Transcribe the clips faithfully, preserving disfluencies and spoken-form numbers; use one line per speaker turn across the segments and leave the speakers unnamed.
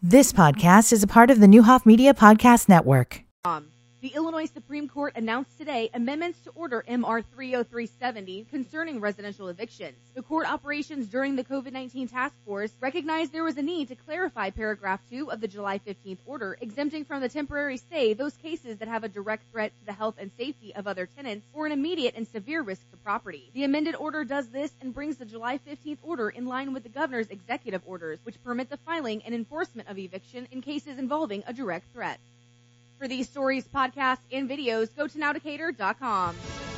This podcast is a part of the Newhoff Media Podcast Network.
Um, the Illinois Supreme Court announced today amendments to Order M R three oh three seventy concerning residential evictions. The court operations during the COVID nineteen task force recognized there was a need to clarify paragraph two of the July fifteenth order, exempting from the temporary stay those cases that have a direct threat to the health and safety of other tenants or an immediate and severe risk to property. The amended order does this and brings the July fifteenth order in line with the governor's executive orders, which permit the filing and enforcement of eviction in cases involving a direct threat. For these stories, podcasts, and videos, go to now decatur dot com.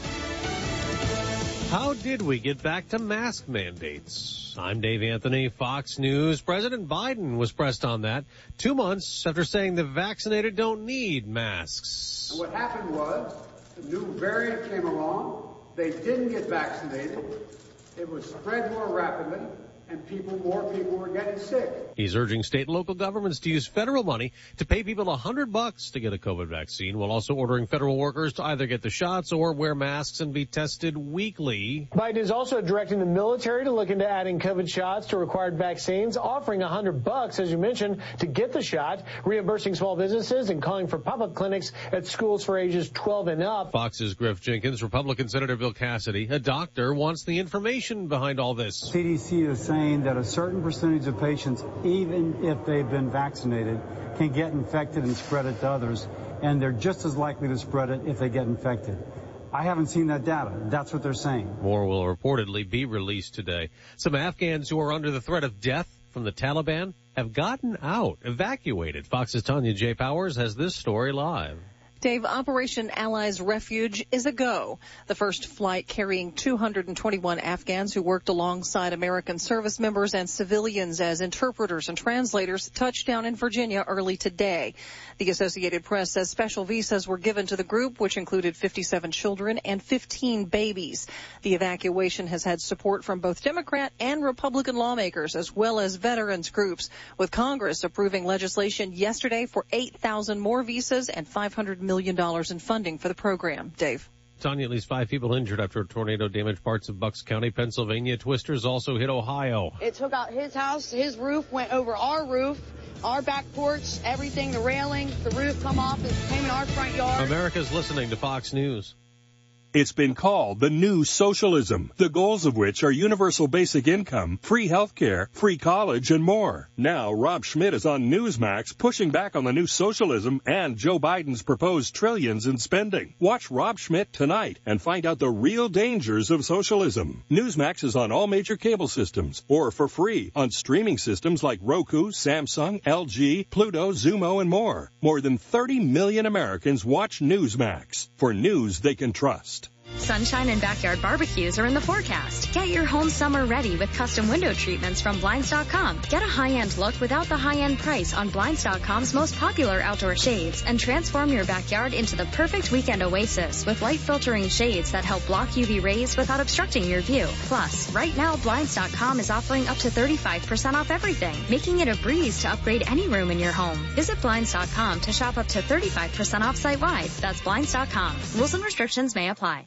How did we get back to mask mandates? I'm Dave Anthony, Fox News. President Biden was pressed on that two months after saying the vaccinated don't need masks.
And what happened was the new variant came along. They didn't get vaccinated. It was spread more rapidly. And people, more people were getting sick.
He's urging state and local governments to use federal money to pay people a hundred bucks to get a COVID vaccine, while also ordering federal workers to either get the shots or wear masks and be tested weekly.
Biden is also directing the military to look into adding COVID shots to required vaccines, offering a hundred bucks, as you mentioned, to get the shot, reimbursing small businesses and calling for pop-up clinics at schools for ages twelve and up.
Fox's Griff Jenkins, Republican Senator Bill Cassidy, a doctor, wants the information behind all this.
C D C is saying that a certain percentage of patients, even if they've been vaccinated, can get infected and spread it to others, and they're just as likely to spread it if they get infected. I haven't seen that data. That's what they're saying.
More will reportedly be released today. Some Afghans who are under the threat of death from the Taliban have gotten out, evacuated. Fox's Tanya J. Powers has this story live.
Dave, Operation Allies Refuge is a go. The first flight carrying two hundred twenty-one Afghans who worked alongside American service members and civilians as interpreters and translators touched down in Virginia early today. The Associated Press says special visas were given to the group, which included fifty-seven children and fifteen babies. The evacuation has had support from both Democrat and Republican lawmakers, as well as veterans groups, with Congress approving legislation yesterday for eight thousand more visas and five hundred million dollars in funding for the program. Dave.
Tanya, at least five people injured after a tornado damaged parts of Bucks County, Pennsylvania. Twisters also hit Ohio.
It took out his house, his roof, went over our roof, our back porch, everything, the railing, the roof come off, it came in our front yard.
America's listening to Fox News.
It's been called the new socialism, the goals of which are universal basic income, free health care, free college, and more. Now, Rob Schmidt is on Newsmax pushing back on the new socialism and Joe Biden's proposed trillions in spending. Watch Rob Schmidt tonight and find out the real dangers of socialism. Newsmax is on all major cable systems or for free on streaming systems like Roku, Samsung, L G, Pluto, Zumo, and more. More than thirty million Americans watch Newsmax for news they can trust.
Sunshine and backyard barbecues are in the forecast. Get your home summer ready with custom window treatments from Blinds dot com. Get a high-end look without the high-end price on Blinds dot com's most popular outdoor shades, and transform your backyard into the perfect weekend oasis with light-filtering shades that help block U V rays without obstructing your view. Plus, right now, Blinds dot com is offering up to thirty-five percent off everything, making it a breeze to upgrade any room in your home. Visit Blinds dot com to shop up to thirty-five percent off site-wide. That's Blinds dot com. Rules and restrictions may apply.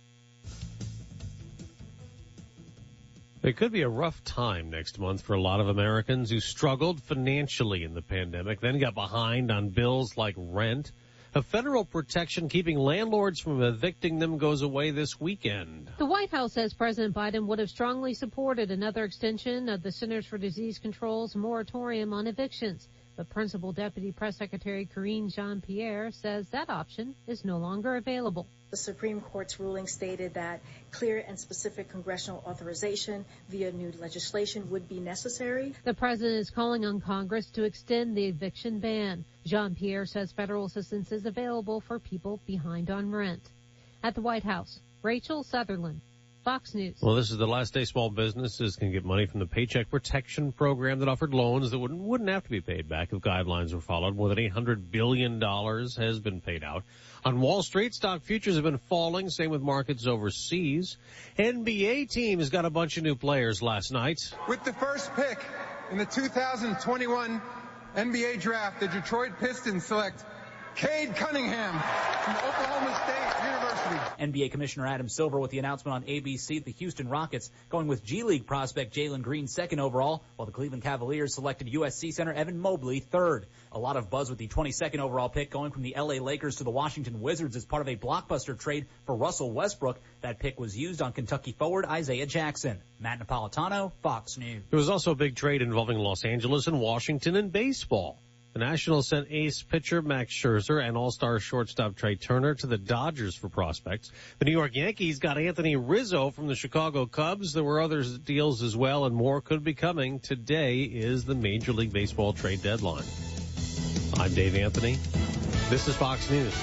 It could be a rough time next month for a lot of Americans who struggled financially in the pandemic, then got behind on bills like rent. A federal protection keeping landlords from evicting them goes away this weekend.
The White House says President Biden would have strongly supported another extension of the Centers for Disease Control's moratorium on evictions. But Principal Deputy Press Secretary Karine Jean-Pierre says that option is no longer available.
The Supreme Court's ruling stated that clear and specific congressional authorization via new legislation would be necessary.
The president is calling on Congress to extend the eviction ban. Jean-Pierre says federal assistance is available for people behind on rent. At the White House, Rachel Sutherland, Fox News.
Well, this is the last day small businesses can get money from the Paycheck Protection Program that offered loans that wouldn't, wouldn't have to be paid back if guidelines were followed. More than eight hundred billion dollars has been paid out. On Wall Street, stock futures have been falling, same with markets overseas. N B A team has got a bunch of new players last night.
With the first pick in the two thousand twenty-one N B A draft, the Detroit Pistons select Cade Cunningham from Oklahoma State University.
N B A Commissioner Adam Silver with the announcement on A B C that the Houston Rockets going with G League prospect Jalen Green second overall, while the Cleveland Cavaliers selected U S C center Evan Mobley third. A lot of buzz with the twenty-second overall pick going from the L A Lakers to the Washington Wizards as part of a blockbuster trade for Russell Westbrook. That pick was used on Kentucky forward Isaiah Jackson. Matt Napolitano, Fox News.
There was also a big trade involving Los Angeles and Washington in baseball. The Nationals sent ace pitcher Max Scherzer and all-star shortstop Trey Turner to the Dodgers for prospects. The New York Yankees got Anthony Rizzo from the Chicago Cubs. There were other deals as well, and more could be coming. Today is the Major League Baseball trade deadline. I'm Dave Anthony. This is Fox News.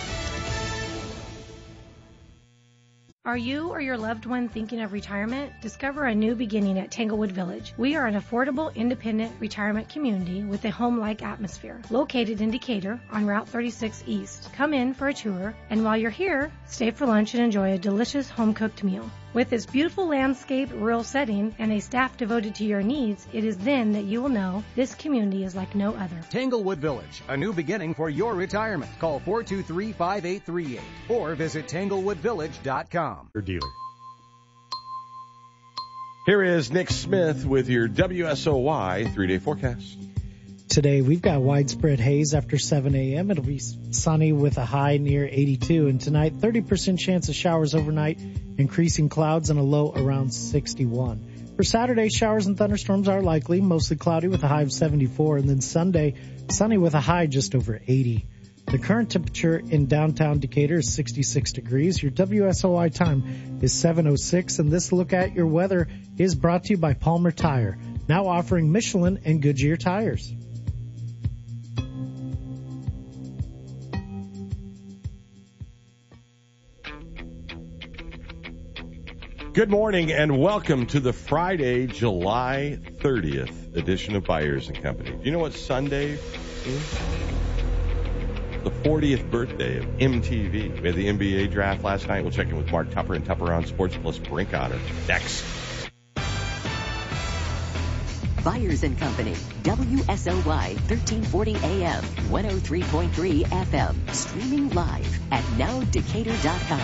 Are you or your loved one thinking of retirement? Discover a new beginning at Tanglewood Village. We are an affordable, independent retirement community with a home-like atmosphere. Located in Decatur on Route thirty-six East. Come in for a tour, and while you're here, stay for lunch and enjoy a delicious home-cooked meal. With its beautiful landscape, rural setting, and a staff devoted to your needs, it is then that you will know this community is like no other.
Tanglewood Village, a new beginning for your retirement. Call four two three, five eight three eight or visit tanglewood village dot com.
Your dealer. Here is Nick Smith with your W S O Y three-day forecast.
Today, we've got widespread haze after seven a.m. It'll be sunny with a high near eighty-two. And tonight, thirty percent chance of showers overnight, increasing clouds and a low around sixty-one. For Saturday, showers and thunderstorms are likely, mostly cloudy with a high of seventy-four. And then Sunday, sunny with a high just over eighty. The current temperature in downtown Decatur is sixty-six degrees. Your W S O Y time is seven oh six. And this look at your weather is brought to you by Palmer Tire, now offering Michelin and Goodyear tires.
Good morning and welcome to the Friday, July thirtieth edition of Byers and Company. Do you know what Sunday is? The fortieth birthday of M T V. We had the N B A draft last night. We'll check in with Mark Tupper and Tupper on Sports Plus Brink Otter. Next.
Byers and Company, W S O Y thirteen forty A M, one oh three point three F M, streaming live at now decatur dot com.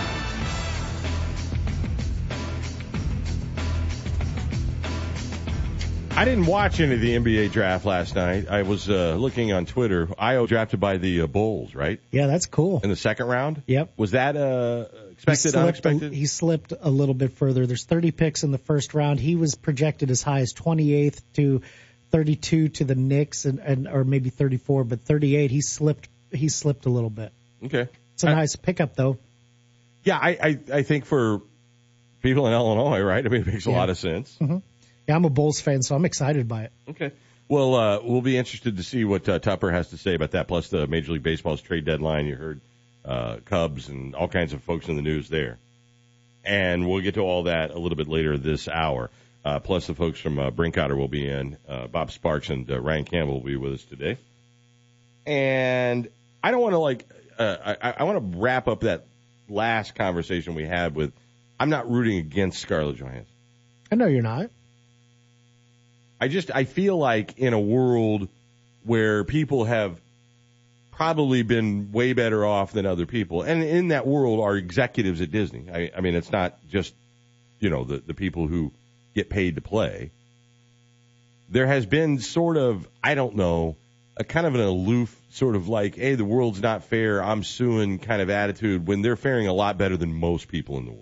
I didn't watch any of the N B A draft last night. I was uh, looking on Twitter. Io drafted by the uh, Bulls, right?
Yeah, that's cool.
In the second round?
Yep.
Was that uh, expected,
he
unexpected?
A, he slipped a little bit further. There's thirty picks in the first round. He was projected as high as twenty-eighth to thirty-two to the Knicks, and, and or maybe thirty-four, but thirty-eight, he slipped He slipped a little bit.
Okay.
It's a
I,
nice pickup, though.
Yeah, I, I, I think for people in Illinois, right, I mean, it makes a
yeah.
lot of sense.
Mm-hmm. Yeah, I'm a Bulls fan, so I'm excited by it.
Okay. Well, uh, we'll be interested to see what uh, Tupper has to say about that, plus the Major League Baseball's trade deadline. You heard uh, Cubs and all kinds of folks in the news there. And we'll get to all that a little bit later this hour. Uh, plus the folks from uh, Brink Otter will be in. Uh, Bob Sparks and uh, Ryan Campbell will be with us today. And I don't want to, like, uh, I, I want to wrap up that last conversation we had with, I'm not rooting against Scarlett Johansson.
I know you're not.
I just, I feel like in a world where people have probably been way better off than other people, and in that world are executives at Disney. I, I mean, it's not just, you know, the, the people who get paid to play. There has been sort of, I don't know, a kind of an aloof sort of like, hey, the world's not fair, I'm suing kind of attitude when they're faring a lot better than most people in the world.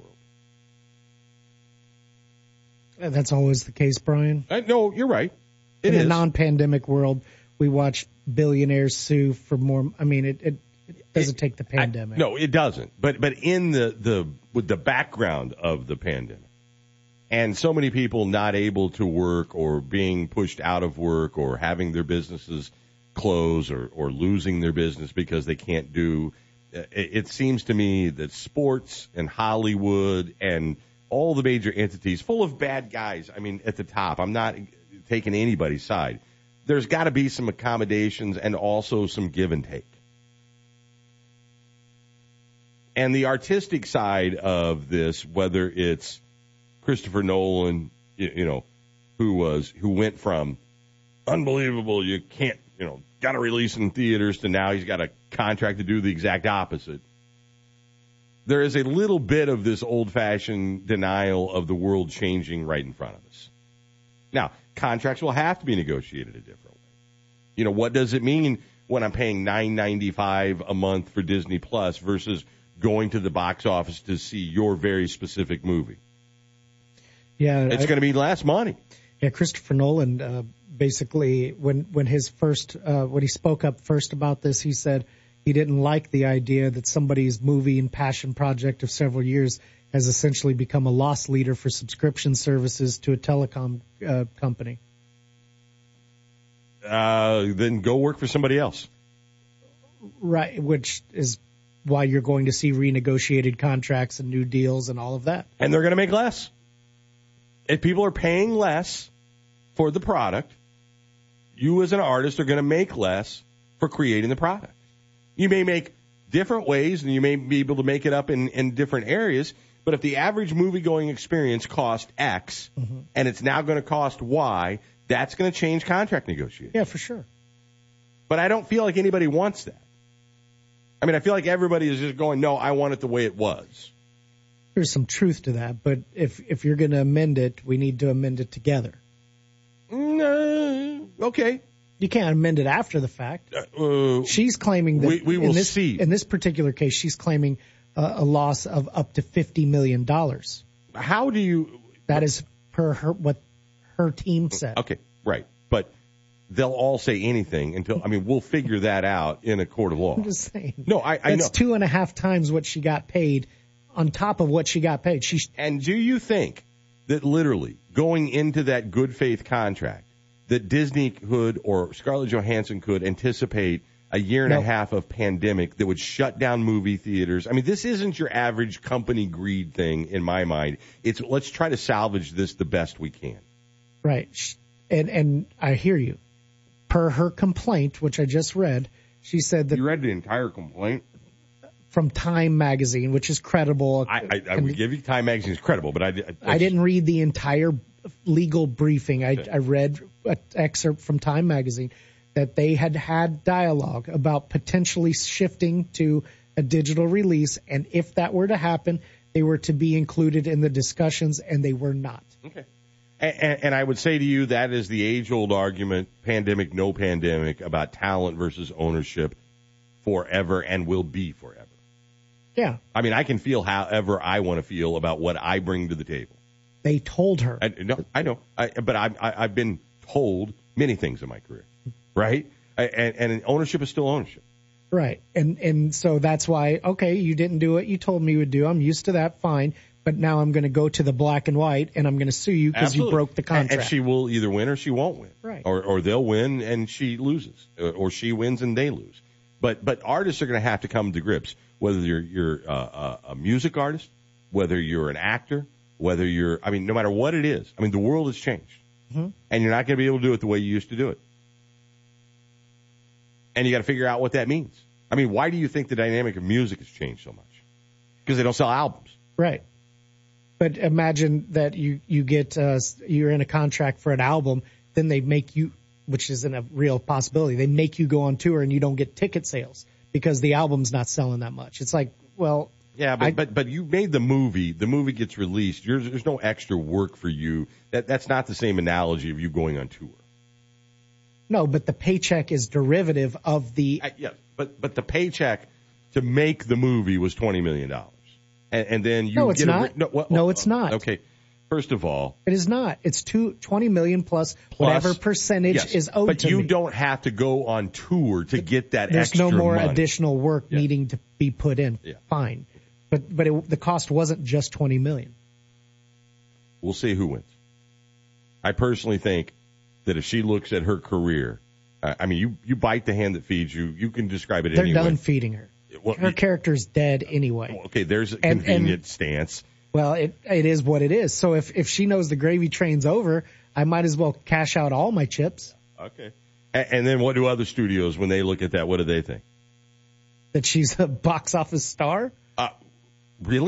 That's always the case, Brian.
I, no, you're right. It
in
is.
a non-pandemic world, we watch billionaires sue for more. I mean, it, it, it doesn't it, take the pandemic.
I, no, it doesn't. But but in the, the with the background of the pandemic, and so many people not able to work or being pushed out of work or having their businesses close or, or losing their business because they can't do. It, it seems to me that sports and Hollywood and all the major entities full of bad guys. I mean, at the top, I'm not taking anybody's side. There's got to be some accommodations and also some give and take. And the artistic side of this, whether it's Christopher Nolan, you, you know, who was, who went from unbelievable, you can't, you know, got to release in theaters to now he's got a contract to do the exact opposite. There is a little bit of this old-fashioned denial of the world changing right in front of us. Now, contracts will have to be negotiated a different way. You know, what does it mean when I'm paying nine ninety-five a month for Disney Plus versus going to the box office to see your very specific movie?
Yeah,
it's going to be less money.
Yeah, Christopher Nolan uh, basically, when when his first uh, when he spoke up first about this, he said he didn't like the idea that somebody's movie and passion project of several years has essentially become a loss leader for subscription services to a telecom uh, company.
Uh, then go work for somebody else.
Right, which is why you're going to see renegotiated contracts and new deals and all of that.
And they're going to make less. If people are paying less for the product, you as an artist are going to make less for creating the product. You may make different ways, and you may be able to make it up in, in different areas, but if the average movie-going experience cost X, mm-hmm. and it's now going to cost Y, that's going to change contract negotiations.
Yeah, for sure.
But I don't feel like anybody wants that. I mean, I feel like everybody is just going, no, I want it the way it was.
There's some truth to that, but if if you're going to amend it, we need to amend it together.
No, okay.
You can't amend it after the fact.
Uh,
she's claiming that
we, we will
in this,
see.
In this particular case, she's claiming uh, a loss of up to fifty million dollars.
How do you?
That is per her what her team said.
Okay, right, but they'll all say anything until. I mean, we'll figure that out in a court of law.
I'm just saying.
No, I, I know.
That's two and a half times what she got paid. On top of what she got paid. She
And do you think that literally going into that good faith contract that Disney could or Scarlett Johansson could anticipate a year and
no.
a half of pandemic that would shut down movie theaters? I mean, this isn't your average company greed thing in my mind. It's let's try to salvage this the best we can.
Right. And and I hear you. Per her complaint, which I just read, she said that...
You read the entire complaint?
From Time Magazine, which is credible.
I, I, I would give you Time Magazine is credible, but I, I,
I didn't read the entire legal briefing. I,
okay.
I read an excerpt from Time Magazine that they had had dialogue about potentially shifting to a digital release, and if that were to happen, they were to be included in the discussions, and they were not.
Okay. And, and I would say to you that is the age-old argument, pandemic, no pandemic, about talent versus ownership forever and will be forever.
Yeah.
I mean, I can feel however I want to feel about what I bring to the table.
They told her.
I, no, I know. I, but I, I, I've been told many things in my career, right? I, and, and ownership is still ownership.
Right. And and so that's why, okay, you didn't do what you told me you would do. I'm used to that, fine. But now I'm going to go to the black and white, and I'm going to sue you because you broke the contract.
And, and she will either win or she won't win.
Right.
Or, or they'll win and she loses. Or, or she wins and they lose. But but artists are going to have to come to grips. Whether you're, you're uh, a music artist, whether you're an actor, whether you're, I mean, no matter what it is, I mean, the world has changed.
Mm-hmm.
And you're not going to be able to do it the way you used to do it. And you got to figure out what that means. I mean, why do you think the dynamic of music has changed so much? Because they don't sell albums.
Right. But imagine that you, you get, uh, you're in a contract for an album, then they make you, which isn't a real possibility, they make you go on tour and you don't get ticket sales. Because the album's not selling that much. It's like, well...
Yeah, but
I,
but but you made the movie. The movie gets released. You're, there's no extra work for you. That That's not the same analogy of you going on tour.
No, but the paycheck is derivative of the...
Uh, yeah, but, but the paycheck to make the movie was twenty million dollars. And, and then you
no, it's
get
not.
A, no, well,
no, it's not.
Okay, first of all...
It is not. It's two, twenty million dollars plus, plus whatever percentage
yes,
is owed
but
to
you
me.
don't have to go on tour to get that
There's
extra
no more
money.
additional work
yeah.
needing to be put in.
Yeah.
Fine. But but it, the cost wasn't just twenty million dollars.
We'll see who wins. I personally think that if she looks at her career, uh, I mean, you, you bite the hand that feeds you. You can describe it
They're
anyway.
done feeding her.
Well,
her character's dead anyway.
Okay, there's a
and,
convenient
and,
stance.
Well, it it is what it is. So if, if she knows the gravy train's over, I might as well cash out all my chips.
Okay. And, and then what do other studios, when they look at that, what do they think?
That she's a box office star?
Uh, really?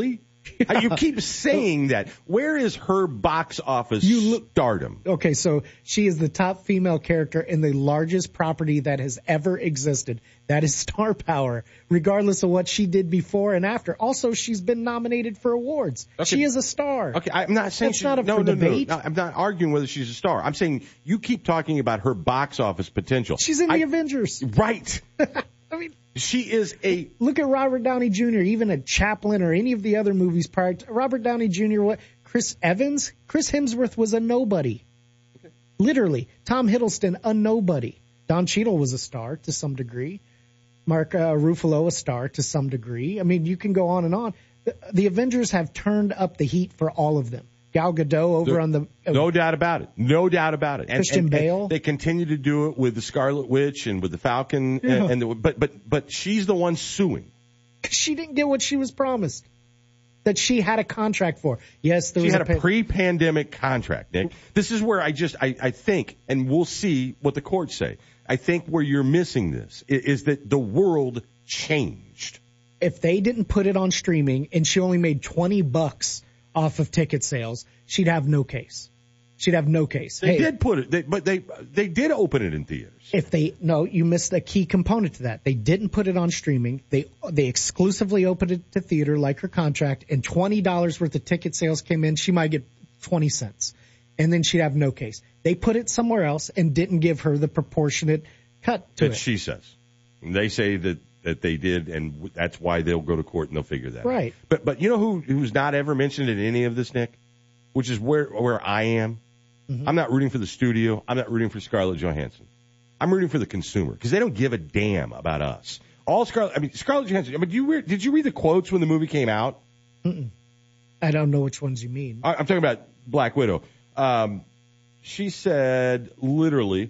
Yeah. You keep saying that. Where is her box office
you look,
stardom?
Okay, so she is the top female character in the largest property that has ever existed. That is star power, regardless of what she did before and after. Also, she's been nominated for awards. Okay. She is a star.
Okay, I'm not saying
That's
she's
not up
no,
for
no,
debate.
No, no, I'm not arguing whether she's a star. I'm saying you keep talking about her box office potential.
She's in the
I,
Avengers.
Right.
I mean,
she is a.
Look at Robert Downey Junior, even at Chaplin or any of the other movies prior to Robert Downey Junior What? Chris Evans? Chris Hemsworth was a nobody. Okay. Literally. Tom Hiddleston, a nobody. Don Cheadle was a star to some degree. Mark uh, Ruffalo, a star to some degree. I mean, you can go on and on. The, the Avengers have turned up the heat for all of them. Gal Gadot over
there,
on the... Uh,
no doubt about it. No doubt about it. And,
Christian
and,
Bale.
And they continue to do it with the Scarlet Witch and with the Falcon.
Yeah.
And, and the, but, but, but she's the one suing.
She didn't get what she was promised. That she had a contract for. Yes, there
she
was
had
a,
a
pa-
pre-pandemic contract, Nick. This is where I just, I, I think, and we'll see what the courts say. I think where you're missing this is, is that the world changed.
If they didn't put it on streaming and she only made twenty bucks off of ticket sales, she'd have no case. She'd have no case.
They
hey,
did put it, they, but they they did open it in theaters.
If they no, you missed a key component to that. They didn't put it on streaming. They they exclusively opened it to theater, like her contract, and twenty dollars worth of ticket sales came in. She might get twenty cents, and then she'd have no case. They put it somewhere else and didn't give her the proportionate cut to
that
it.
She says. They say that, that they did, and that's why they'll go to court and they'll figure that
right.
out. But but you know who who's not ever mentioned in any of this, Nick? Which is where where I am. Mm-hmm. I'm not rooting for the studio. I'm not rooting for Scarlett Johansson. I'm rooting for the consumer because they don't give a damn about us. All Scarlett, I mean Scarlett Johansson. I mean, you re- did you read the quotes when the movie came out?
Mm-mm. I don't know which ones you mean.
I, I'm talking about Black Widow. Um, she said literally.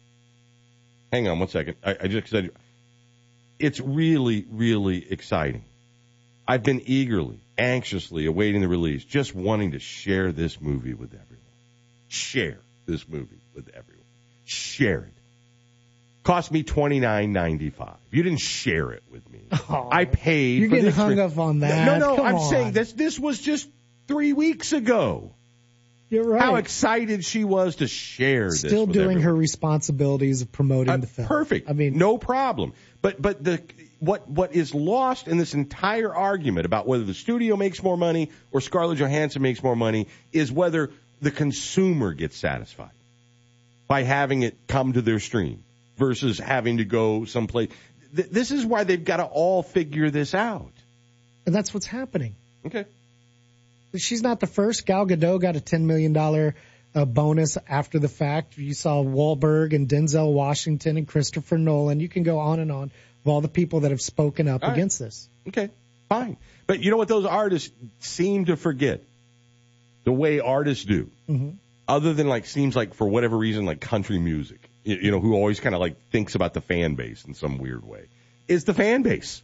Hang on one second. I, I just said it's really, really exciting. I've been eagerly, anxiously awaiting the release, just wanting to share this movie with everyone. Share this movie with everyone. Share it. Cost me twenty-nine ninety-five. You didn't share it with me.
Oh,
I paid.
You're
for
getting
this
hung
for,
up on that.
No, no,
Come
I'm
on.
saying this. This was just three weeks ago.
You're right.
How excited she was to share this.
Still
with
doing
everyone.
her responsibilities of promoting
Uh,
the film.
Perfect.
I mean,
no problem. But but the what what is lost in this entire argument about whether the studio makes more money or Scarlett Johansson makes more money is whether the consumer gets satisfied by having it come to their stream versus having to go someplace. Th- this is why they've got to all figure this out.
And that's what's happening.
Okay.
She's not the first. Gal Gadot got a ten million dollars uh, bonus after the fact. You saw Wahlberg and Denzel Washington and Christopher Nolan. You can go on and on of all the people that have spoken up
All right.
against this.
Okay, fine. But you know what those artists seem to forget? The way artists do.
Mm-hmm.
Other than like, seems like for whatever reason, like country music, you, you know, who always kind of like thinks about the fan base in some weird way, is the fan base.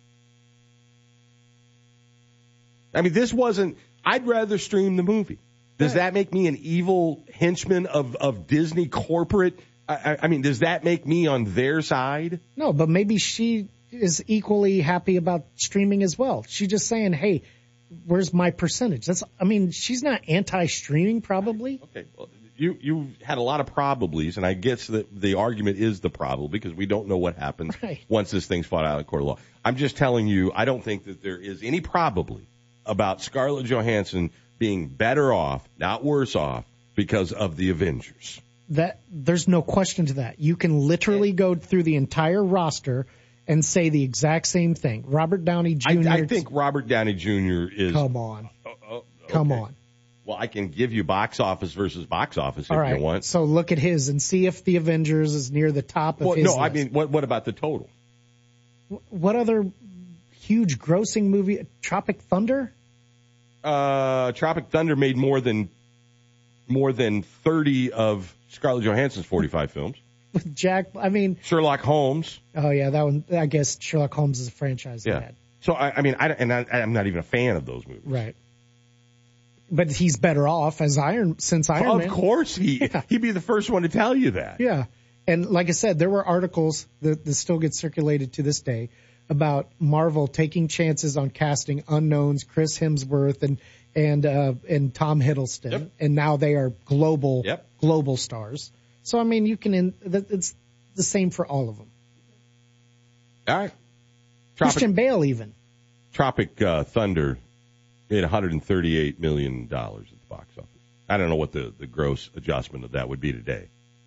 I mean, this wasn't, I'd rather stream the movie. Does that make me an evil henchman of, of Disney corporate? I, I, I mean, does that make me on their side?
No, but maybe she is equally happy about streaming as well. She's just saying, hey, where's my percentage? That's, I mean, she's not anti-streaming probably.
Okay, well, you you had a lot of probablys, and I guess that the argument is the probable because we don't know what happens
right.
once this thing's fought out in court of law. I'm just telling you, I don't think that there is any probably about Scarlett Johansson being better off, not worse off, because of the Avengers.
That there's no question to that. You can literally go through the entire roster and say the exact same thing. Robert Downey Junior
I, I think Robert Downey Junior is.
Come on.
Oh, oh, okay.
Come on.
Well, I can give you box office versus box office if
All right.
you want.
So look at his and see if the Avengers is near the top of
well,
his
no,
list.
I mean, what what about the total?
What other huge grossing movie? Tropic Thunder?
Uh, Tropic Thunder made more than more than thirty of Scarlett Johansson's forty-five films.
With Jack, I mean,
Sherlock Holmes.
Oh yeah, that one. I guess Sherlock Holmes is a franchise.
Yeah.
They had.
So I, I mean, I and I, I'm not even a fan of those movies.
Right. But he's better off as Iron since Iron
of
Man.
Of course, he
yeah.
he'd be the first one to tell you that.
Yeah, and like I said, there were articles that, that still get circulated to this day about Marvel taking chances on casting unknowns, Chris Hemsworth and and uh, and Tom Hiddleston, yep. and now they are global
yep.
global stars. So I mean, you can in, it's the same for all of them.
All right,
Tropic, Christian Bale even.
Tropic uh, Thunder made one hundred thirty-eight million dollars at the box office. I don't know what the, the gross adjustment of that would be today,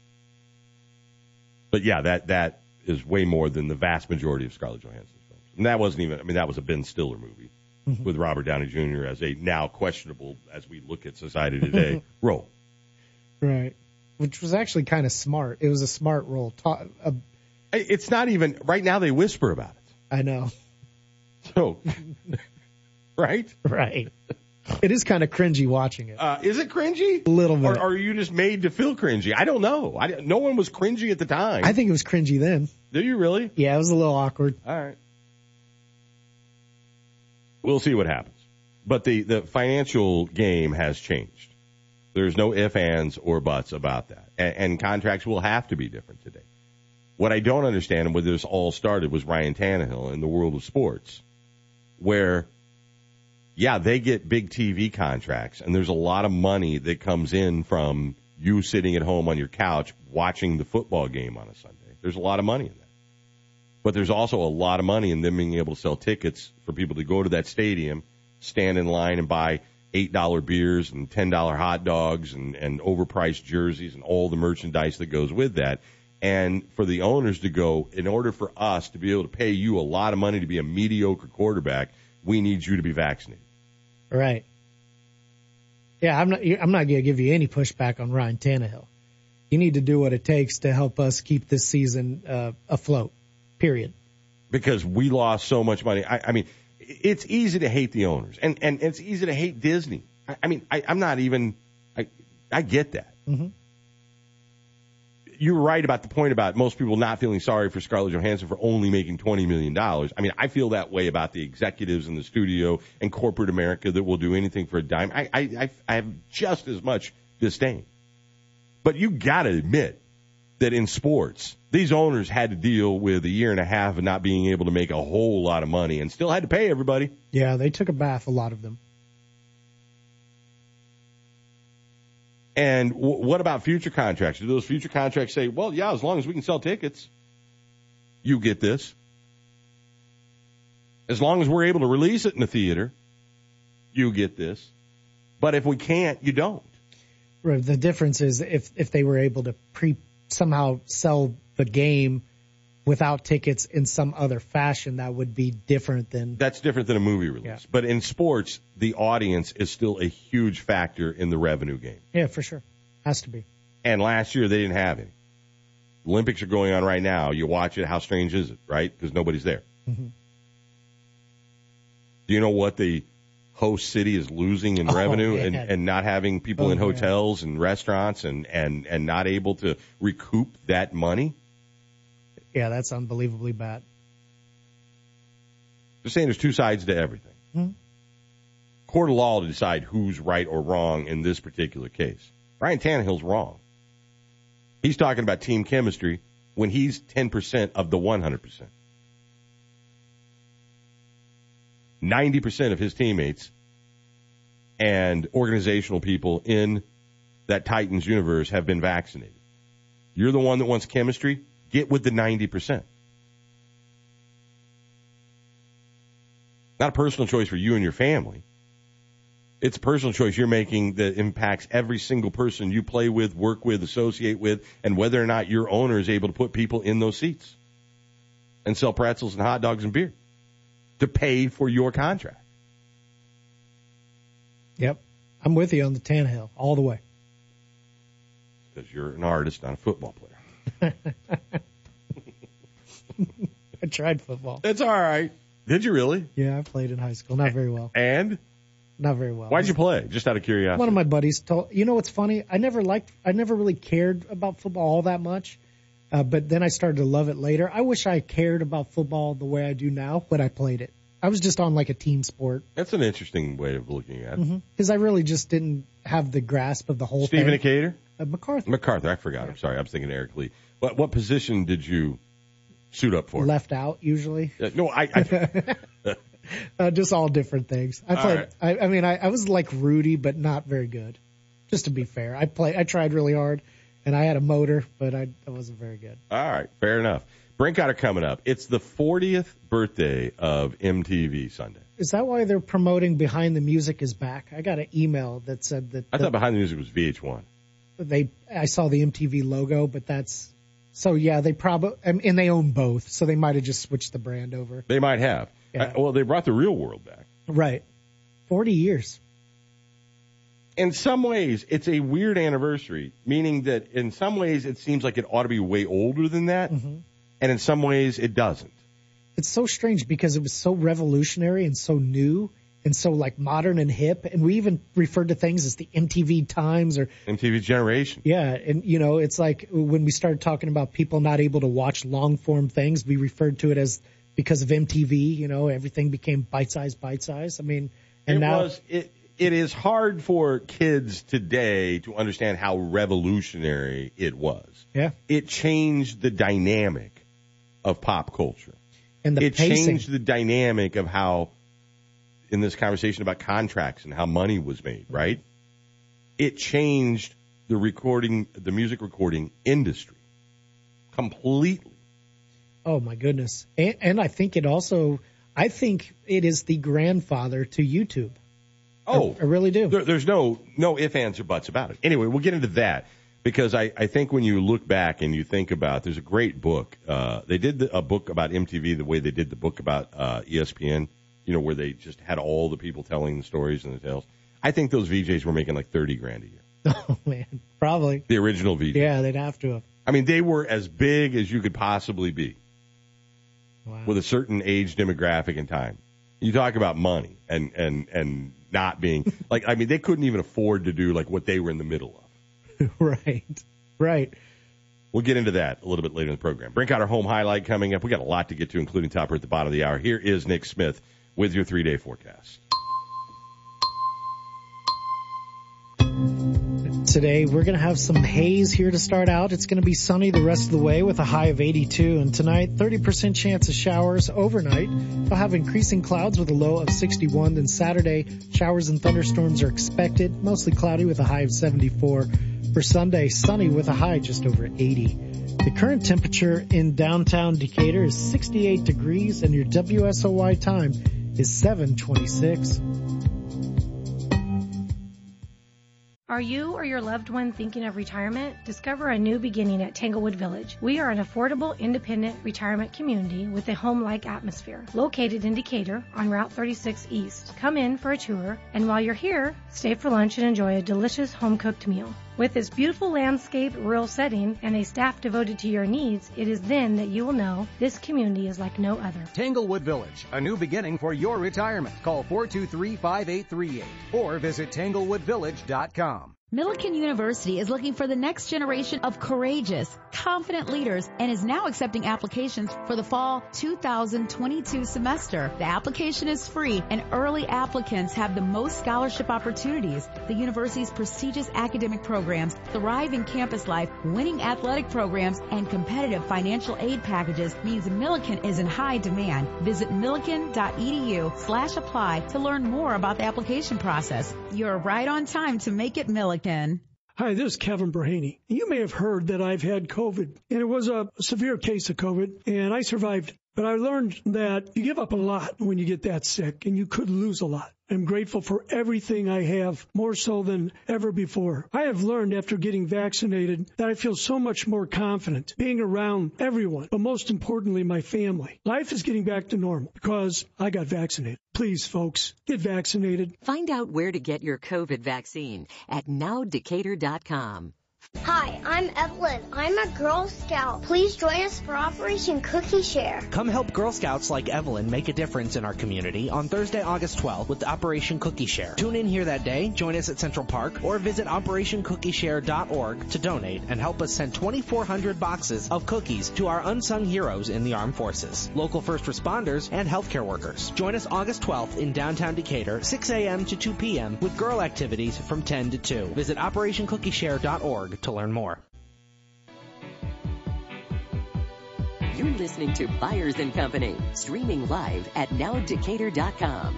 but yeah, that that is way more than the vast majority of Scarlett Johansson's films. And that wasn't even. I mean, that was a Ben Stiller movie. Mm-hmm. With Robert Downey Junior as a now questionable, as we look at society today, role.
Right. Which was actually kind of smart. It was a smart role. Ta- a,
it's not even, right now they whisper about it.
I know.
So, right?
Right. It is kind of cringy watching it.
Uh, is it cringy?
A little bit.
Or, or are you just made to feel cringy? I don't know. I, no one was cringy at the time.
I think it was cringy then.
Do you really?
Yeah, it was a little awkward.
All right. We'll see what happens. But the, the financial game has changed. There's no ifs, ands, or buts about that. And, and contracts will have to be different today. What I don't understand and where this all started was Ryan Tannehill in the world of sports, where, yeah, they get big T V contracts, and there's a lot of money that comes in from you sitting at home on your couch watching the football game on a Sunday. There's a lot of money in that. But there's also a lot of money in them being able to sell tickets for people to go to that stadium, stand in line and buy eight dollar beers and ten dollar hot dogs and, and overpriced jerseys and all the merchandise that goes with that. And for the owners to go, in order for us to be able to pay you a lot of money to be a mediocre quarterback, we need you to be vaccinated.
Right. Yeah, I'm not, I'm not going to give you any pushback on Ryan Tannehill. You need to do what it takes to help us keep this season uh, afloat. Period.
Because we lost so much money. I, I mean, it's easy to hate the owners, and, and it's easy to hate Disney. I, I mean, I, I'm not even. I I get that.
Mm-hmm.
You were right about the point about most people not feeling sorry for Scarlett Johansson for only making twenty million dollars. I mean, I feel that way about the executives in the studio and corporate America that will do anything for a dime. I I I, I have just as much disdain. But you got to admit that in sports, these owners had to deal with a year and a half of not being able to make a whole lot of money and still had to pay everybody.
Yeah, they took a bath, a lot of them.
And w- what about future contracts? Do those future contracts say, well, yeah, as long as we can sell tickets, you get this. As long as we're able to release it in the theater, you get this. But if we can't, you don't.
Right. The difference is if, if they were able to pre somehow sell the game without tickets in some other fashion, that would be different than...
That's different than a movie release.
Yeah.
But in sports, the audience is still a huge factor in the revenue game.
Yeah, for sure. Has to be.
And last year, they didn't have any. Olympics are going on right now. You watch it, how strange is it, right? Because nobody's there.
Mm-hmm.
Do you know what the host city is losing in
oh,
revenue
yeah.
and, and not having people
oh,
in hotels
yeah.
and restaurants and, and, and not able to recoup that money?
Yeah, that's unbelievably bad.
Just saying there's two sides to everything.
Mm-hmm.
Court of law to decide who's right or wrong in this particular case. Ryan Tannehill's wrong. He's talking about team chemistry when he's ten percent of the one hundred percent. ninety percent of his teammates and organizational people in that Titans universe have been vaccinated. You're the one that wants chemistry? Get with the ninety percent. Not a personal choice for you and your family. It's a personal choice you're making that impacts every single person you play with, work with, associate with, and whether or not your owner is able to put people in those seats and sell pretzels and hot dogs and beer to pay for your contract.
Yep. I'm with you on the Tannehill all the way.
Because you're an artist, not a football player.
I tried football.
It's all right. Did you really?
Yeah, I played in high school. Not very well.
And?
Not very well.
Why'd you play? Just out of curiosity.
One of my buddies told, you know what's funny? I never liked, I never really cared about football all that much. Uh, but then I started to love it later. I wish I cared about football the way I do now when I played it. I was just on like a team sport.
That's an interesting way of looking at it.
Because mm-hmm. I really just didn't have the grasp of the whole
Stephen
thing.
Stephen Decatur?
Uh, MacArthur.
MacArthur, I forgot. I'm sorry. I was thinking Eric Lee. What what position did you suit up for?
Left out usually.
Uh, no, I. I
uh, just all different things. I played.
Right.
I, I mean, I, I was like Rudy, but not very good. Just to be fair, I play. I tried really hard, and I had a motor, but I, I wasn't very good.
All right, fair enough. Brinkotter coming up. It's the fortieth birthday of M T V Sunday.
Is that why they're promoting Behind the Music is Back? I got an email that said that.
I
the,
thought Behind the Music was V H one.
They, I saw the M T V logo, but that's so yeah. They probably and they own both, so they might have just switched the brand over.
They might have.
Yeah.
Uh, well, they brought the Real World back.
Right, forty years.
In some ways, it's a weird anniversary, meaning that in some ways it seems like it ought to be way older than that,
mm-hmm.
and in some ways it doesn't.
It's so strange because it was so revolutionary and so new and so like modern and hip, and we even referred to things as the M T V Times or
M T V Generation.
Yeah, and you know, it's like when we started talking about people not able to watch long form things, we referred to it as because of M T V. You know, everything became bite size, bite size. I mean, and
it
now
was it. It is hard for kids today to understand how revolutionary it was.
Yeah,
it changed the dynamic of pop culture.
And the
it
pacing.
changed the dynamic of how, in this conversation about contracts and how money was made, right? It changed the recording, the music recording industry completely.
Oh my goodness. And, and I think it also, I think it is the grandfather to YouTube.
Oh,
I, I really do.
There, there's no, no ifs, ands, or buts about it. Anyway, we'll get into that. Because I, I think when you look back and you think about, there's a great book. Uh, they did the, a book about M T V the way they did the book about uh, E S P N, you know, where they just had all the people telling the stories and the tales. I think those V Js were making like thirty grand a year.
Oh, man. Probably.
The original V Js.
Yeah, they'd have to have.
I mean, they were as big as you could possibly be.
Wow.
With a certain age demographic and time. You talk about money and, and, and not being, like, I mean, they couldn't even afford to do like what they were in the middle of.
Right, right.
We'll get into that a little bit later in the program. Brinkotter Home Highlight coming up. We got a lot to get to, including Topper at the bottom of the hour. Here is Nick Smith with your three-day forecast.
Today, we're going to have some haze here to start out. It's going to be sunny the rest of the way with a high of eighty-two. And tonight, thirty percent chance of showers overnight. We'll have increasing clouds with a low of sixty-one. Then Saturday, showers and thunderstorms are expected. Mostly cloudy with a high of seventy-four. For Sunday, sunny with a high just over eighty. The current temperature in downtown Decatur is sixty-eight degrees, and your W S O Y time is seven twenty-six.
Are you or your loved one thinking of retirement? Discover a new beginning at Tanglewood Village. We are an affordable, independent retirement community with a home-like atmosphere. Located in Decatur on Route thirty-six East. Come in for a tour, and while you're here, stay for lunch and enjoy a delicious home-cooked meal. With this beautiful landscape, rural setting, and a staff devoted to your needs, it is then that you will know this community is like no other.
Tanglewood Village, a new beginning for your retirement. Call four two three, five eight three eight or visit tanglewood village dot com.
Millikan University is looking for the next generation of courageous, confident leaders and is now accepting applications for the fall two thousand twenty-two semester. The application is free and early applicants have the most scholarship opportunities. The university's prestigious academic programs, thriving campus life, winning athletic programs, and competitive financial aid packages means Millikan is in high demand. Visit millikan.edu slash apply to learn more about the application process. You're right on time to make it Millikan.
Hi, this is Kevin Brahaney. You may have heard that I've had COVID, and it was a severe case of COVID, and I survived. But I learned that you give up a lot when you get that sick, and you could lose a lot. I'm grateful for everything I have, more so than ever before. I have learned after getting vaccinated that I feel so much more confident being around everyone, but most importantly, my family. Life is getting back to normal because I got vaccinated. Please, folks, get vaccinated.
Find out where to get your COVID vaccine at now decatur dot com.
Hi, I'm Evelyn. I'm a Girl Scout. Please join us for Operation Cookie Share.
Come help Girl Scouts like Evelyn make a difference in our community on Thursday, August twelfth with Operation Cookie Share. Tune in here that day, join us at Central Park, or visit operation cookie share dot org to donate and help us send twenty-four hundred boxes of cookies to our unsung heroes in the armed forces, local first responders, and healthcare workers. Join us August twelfth in downtown Decatur, six a.m. to two p.m. with girl activities from ten to two. Visit operation cookie share dot org to learn more.
You're listening to Byers and Company, streaming live at now decatur dot com.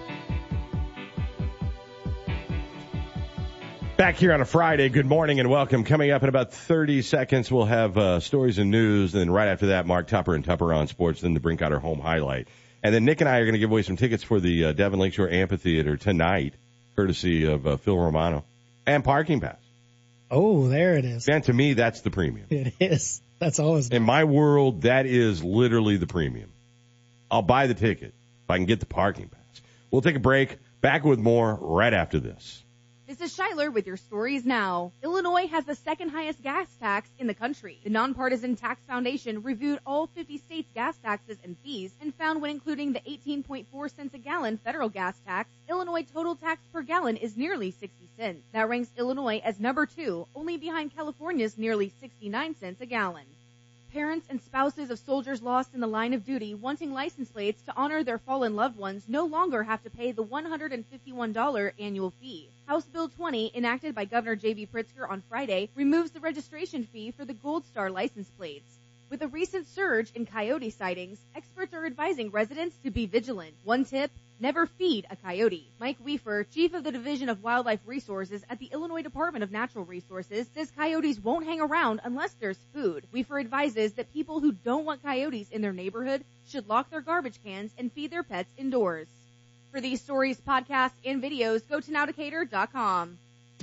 Back here on a Friday. Good morning and welcome. Coming up in about thirty seconds, we'll have uh, stories and news. And then right after that, Mark Tupper and Tupper on Sports, then the Brinkotter Home Highlight. And then Nick and I are going to give away some tickets for the uh, Devon Lakeshore Amphitheater tonight, courtesy of uh, Phil Romano, and Parking Pass.
Oh, there it is.
And to me, that's the premium.
It is. That's always
in my world. That is literally the premium. I'll buy the ticket if I can get the parking pass. We'll take a break. Back with more right after this.
This is Schuyler with your stories now. Illinois has the second highest gas tax in the country. The Nonpartisan Tax Foundation reviewed all fifty states' gas taxes and fees and found when including the eighteen point four cents a gallon federal gas tax, Illinois total tax per gallon is nearly sixty cents. That ranks Illinois as number two, only behind California's nearly sixty-nine cents a gallon. Parents and spouses of soldiers lost in the line of duty wanting license plates to honor their fallen loved ones no longer have to pay the one hundred fifty-one dollars annual fee. House Bill twenty, enacted by Governor J B Pritzker on Friday, removes the registration fee for the Gold Star license plates. With a recent surge in coyote sightings, experts are advising residents to be vigilant. One tip: never feed a coyote. Mike Weafer, chief of the Division of Wildlife Resources at the Illinois Department of Natural Resources, says coyotes won't hang around unless there's food. Weafer advises that people who don't want coyotes in their neighborhood should lock their garbage cans and feed their pets indoors. For these stories, podcasts, and videos, go to now decatur dot com.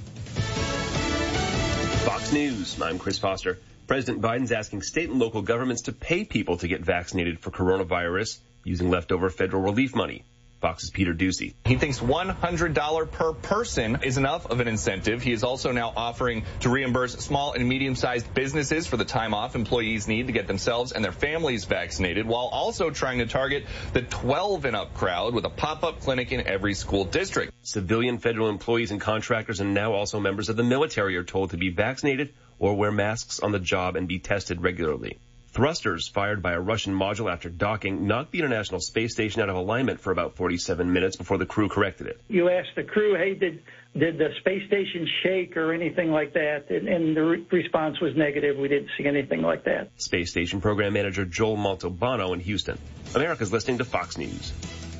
Fox News, I'm Chris Foster. President Biden's asking state and local governments to pay people to get vaccinated for coronavirus using leftover federal relief money. Fox's Peter Ducey.
He thinks one hundred dollars per person is enough of an incentive. He is also now offering to reimburse small and medium-sized businesses for the time off employees need to get themselves and their families vaccinated, while also trying to target the twelve and up crowd with a pop-up clinic in every school district.
Civilian federal employees and contractors and now also members of the military are told to be vaccinated or wear masks on the job and be tested regularly. Thrusters fired by a Russian module after docking knocked the International Space Station out of alignment for about forty-seven minutes before the crew corrected it.
You asked the crew, hey, did did the space station shake or anything like that? And, and the re- response was negative. We didn't see anything like that.
Space Station Program Manager Joel Montalbano in Houston. America's listening to Fox News.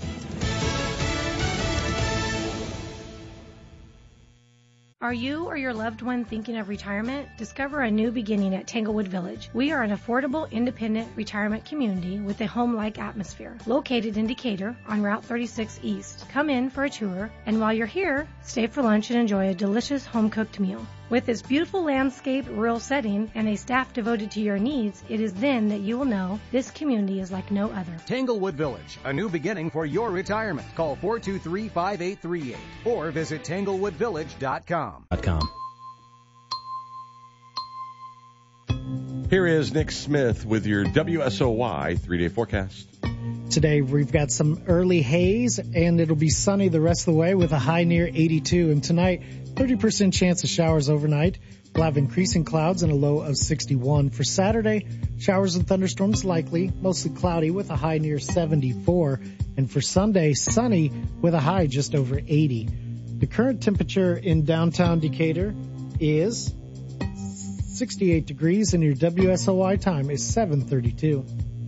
Are you or your loved one thinking of retirement? Discover a new beginning at Tanglewood Village. We are an affordable, independent retirement community with a home-like atmosphere. Located in Decatur on Route thirty-six East. Come in for a tour, and while you're here, stay for lunch and enjoy a delicious home-cooked meal. With its beautiful landscape, rural setting, and a staff devoted to your needs, it is then that you will know this community is like no other.
Tanglewood Village, a new beginning for your retirement. Call four two three, five eight three eight or visit tanglewood village dot com.
Here is Nick Smith with your W S O Y three-day forecast.
Today we've got some early haze, and it'll be sunny the rest of the way with a high near eighty-two. And tonight, thirty percent chance of showers overnight. We'll have increasing clouds and a low of sixty-one. For Saturday, showers and thunderstorms likely, mostly cloudy with a high near seventy-four. And for Sunday, sunny with a high just over eighty. The current temperature in downtown Decatur is sixty-eight degrees, and your W S O Y time is seven thirty-two.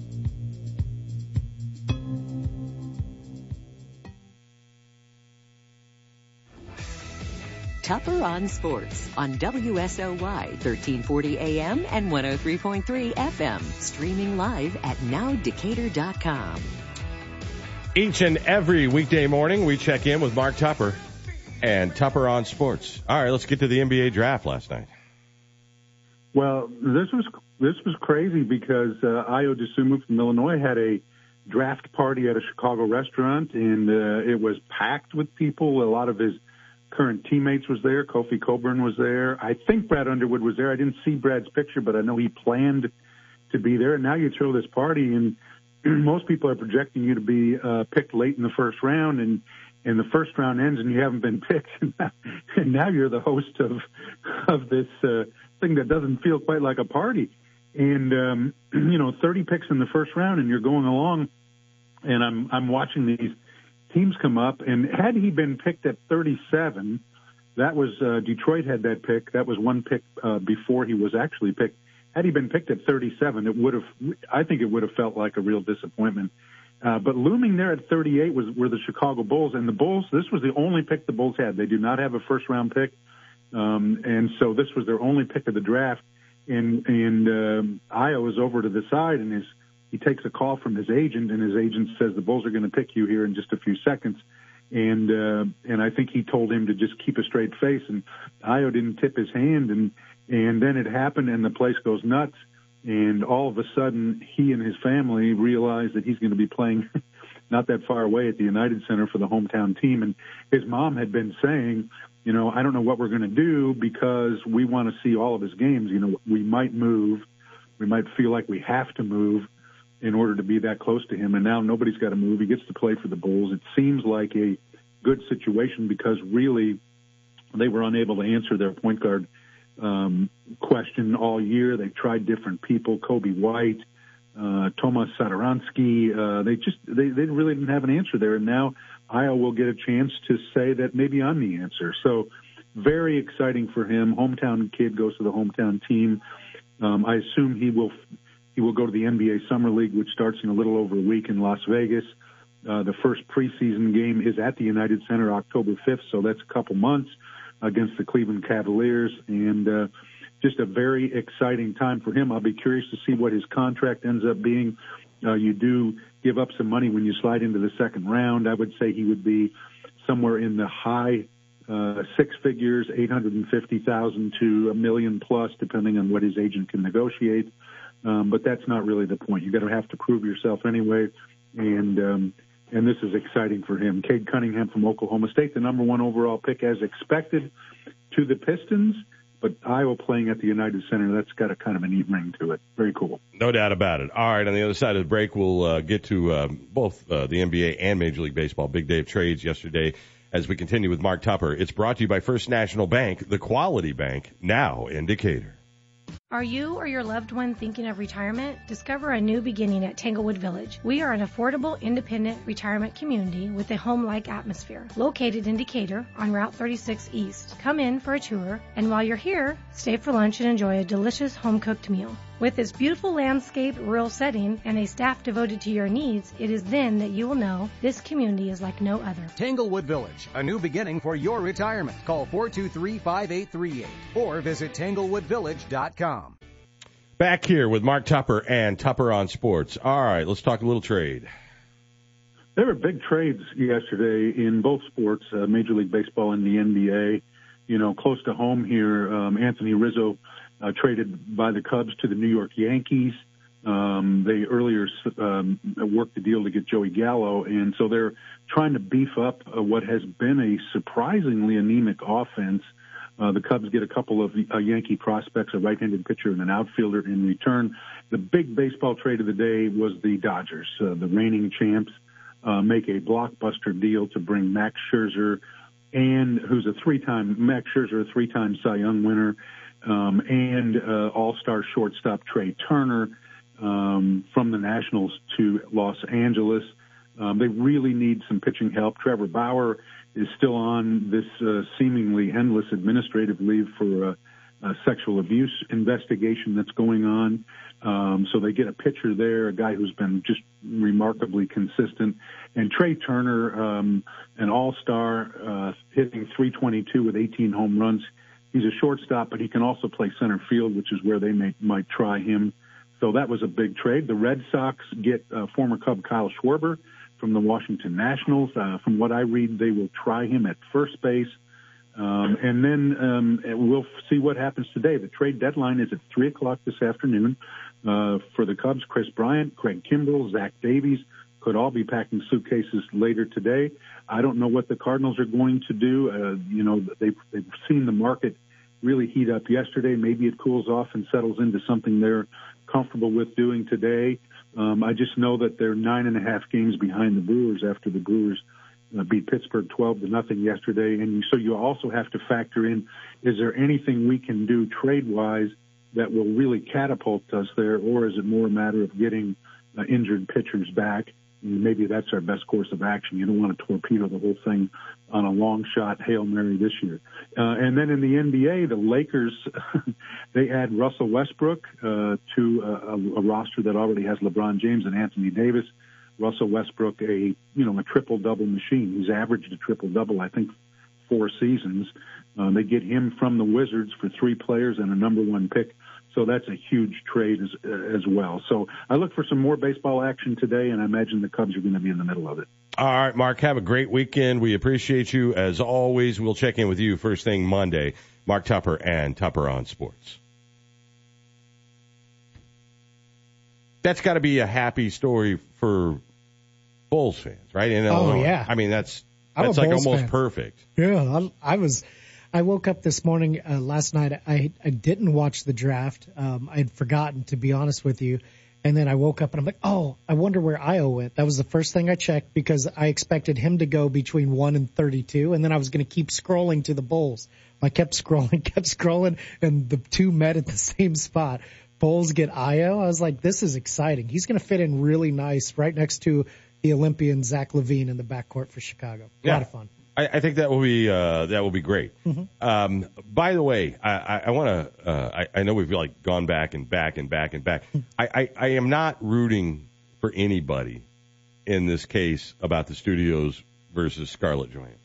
Tupper on Sports on W S O Y thirteen forty A M and one oh three point three F M. Streaming live at now decatur dot com.
Each and every weekday morning, we check in with Mark Tupper and Tupper on Sports. All right, let's get to the N B A draft last night.
Well, this was this was crazy because uh, Ayo Dosunmu from Illinois had a draft party at a Chicago restaurant, and uh, it was packed with people. A lot of his current teammates was there. Kofi Coburn was there. I think Brad Underwood was there. I didn't see Brad's picture, but I know he planned to be there. And now you throw this party, and most people are projecting you to be uh, picked late in the first round, and and the first round ends and you haven't been picked, and now you're the host of of this uh, thing that doesn't feel quite like a party. And um, you know, thirty picks in the first round, and you're going along, and I'm I'm watching these teams come up. And had he been picked at thirty-seven, that was uh, Detroit had that pick. That was one pick uh, before he was actually picked. had he been picked at thirty-seven, it would have, I think it would have felt like a real disappointment. Uh, but looming there at thirty-eight was, were the Chicago Bulls, and the Bulls, this was the only pick the Bulls had. They do not have a first-round pick, um, and so this was their only pick of the draft. And, and um, Io is over to the side, and his, he takes a call from his agent, and his agent says the Bulls are going to pick you here in just a few seconds. And uh, and I think he told him to just keep a straight face, and Io didn't tip his hand, and and then it happened, and the place goes nuts, and all of a sudden he and his family realize that he's going to be playing not that far away at the United Center for the hometown team, and his mom had been saying, you know, I don't know what we're going to do because we want to see all of his games. You know, we might move, we might feel like we have to move in order to be that close to him. And now nobody's got to move. He gets to play for the Bulls. It seems like a good situation because really they were unable to answer their point guard um, question all year. They tried different people, Kobe White, uh, Tomas Satoransky. Uh, they just, they, they really didn't have an answer there. And now Io will get a chance to say that maybe I'm the answer. So very exciting for him. Hometown kid goes to the hometown team. Um, I assume he will, He will go to the N B A Summer League, which starts in a little over a week in Las Vegas. Uh, the first preseason game is at the United Center October fifth, so that's a couple months against the Cleveland Cavaliers. And uh, just a very exciting time for him. I'll be curious to see what his contract ends up being. Uh, you do give up some money when you slide into the second round. I would say he would be somewhere in the high uh, six figures, eight hundred fifty thousand dollars to a million plus, depending on what his agent can negotiate. Um, but that's not really the point. You're going to have to prove yourself anyway, and um, and this is exciting for him. Cade Cunningham from Oklahoma State, the number one overall pick as expected to the Pistons, but Iowa playing at the United Center, that's got a kind of a neat ring to it. Very cool.
No doubt about it. All right, on the other side of the break, we'll uh, get to uh, both uh, the N B A and Major League Baseball. Big day of trades yesterday as we continue with Mark Tupper. It's brought to you by First National Bank, the quality bank, now in Decatur.
Are you or your loved one thinking of retirement? Discover a new beginning at Tanglewood Village. We are an affordable, independent retirement community with a home-like atmosphere. Located in Decatur on Route thirty-six East. Come in for a tour, and while you're here, stay for lunch and enjoy a delicious home-cooked meal. With its beautiful landscape, rural setting, and a staff devoted to your needs, it is then that you will know this community is like no other.
Tanglewood Village, a new beginning for your retirement. Call four two three, five eight three eight or visit tanglewood village dot com.
Back here with Mark Tupper and Tupper on Sports. All right, let's talk a little trade.
There were big trades yesterday in both sports, uh, Major League Baseball and the N B A. You know, close to home here, um, Anthony Rizzo Uh, traded by the Cubs to the New York Yankees. Um, they earlier um, worked the deal to get Joey Gallo, and so they're trying to beef up uh, what has been a surprisingly anemic offense. Uh, the Cubs get a couple of uh, Yankee prospects, a right-handed pitcher and an outfielder in return. The big baseball trade of the day was the Dodgers, uh, the reigning champs, uh, make a blockbuster deal to bring Max Scherzer, and who's a three-time Max Scherzer, a three-time Cy Young winner. Um, and uh, all-star shortstop Trey Turner um, from the Nationals to Los Angeles. Um, they really need some pitching help. Trevor Bauer is still on this uh, seemingly endless administrative leave for a, a sexual abuse investigation that's going on. Um, so they get a pitcher there, a guy who's been just remarkably consistent. And Trey Turner, um, an all-star, uh, hitting three twenty-two with eighteen home runs. He's a shortstop, but he can also play center field, which is where they may, might try him. So that was a big trade. The Red Sox get uh, former Cub Kyle Schwarber from the Washington Nationals. Uh, from what I read, they will try him at first base. Um, and then um, we'll see what happens today. The trade deadline is at three o'clock this afternoon. Uh, for the Cubs, Chris Bryant, Craig Kimbrell, Zach Davies could all be packing suitcases later today. I don't know what the Cardinals are going to do. Uh, you know, they've, they've seen the market really heat up yesterday. Maybe it cools off and settles into something they're comfortable with doing today. Um, I just know that they're nine and a half games behind the Brewers after the Brewers uh, beat Pittsburgh twelve to nothing yesterday. And so you also have to factor in, is there anything we can do trade-wise that will really catapult us there, or is it more a matter of getting uh, injured pitchers back? maybe that's our best course of action. You don't want to torpedo the whole thing on a long shot Hail Mary this year. Uh, and then in the N B A, the Lakers, they add Russell Westbrook uh, to a, a roster that already has LeBron James and Anthony Davis. Russell Westbrook, a you know a triple-double machine. He's averaged a triple-double, I think, four seasons. Uh, they get him from the Wizards for three players and a number one pick. So that's a huge trade as, uh, as well. So I look for some more baseball action today, and I imagine the Cubs are going to be in the middle of it.
All right, Mark, have a great weekend. We appreciate you. As always, we'll check in with you first thing Monday. Mark Tupper and Tupper on Sports. That's got to be a happy story for Bulls fans, right? In Illinois.
Oh, yeah.
I mean, that's
I'm
that's
a
like
Bulls
almost
fan.
perfect.
Yeah, I, I was. I woke up this morning, uh, last night. I I didn't watch the draft. Um, I had forgotten, to be honest with you. And then I woke up and I'm like, oh, I wonder where Io went. That was the first thing I checked because I expected him to go between one and thirty-two, and then I was going to keep scrolling to the Bulls. I kept scrolling, kept scrolling, and the two met at the same spot. Bulls get Io. I was like, this is exciting. He's going to fit in really nice right next to the Olympian Zach LaVine in the backcourt for Chicago. A
Yeah.
lot of fun.
I, I think that will be uh, that will be great.
Mhm.
Um, by the way, I, I, I want to. Uh, I, I know we've like gone back and back and back and back. I, I, I am not rooting for anybody in this case about the studios versus Scarlett Johansson.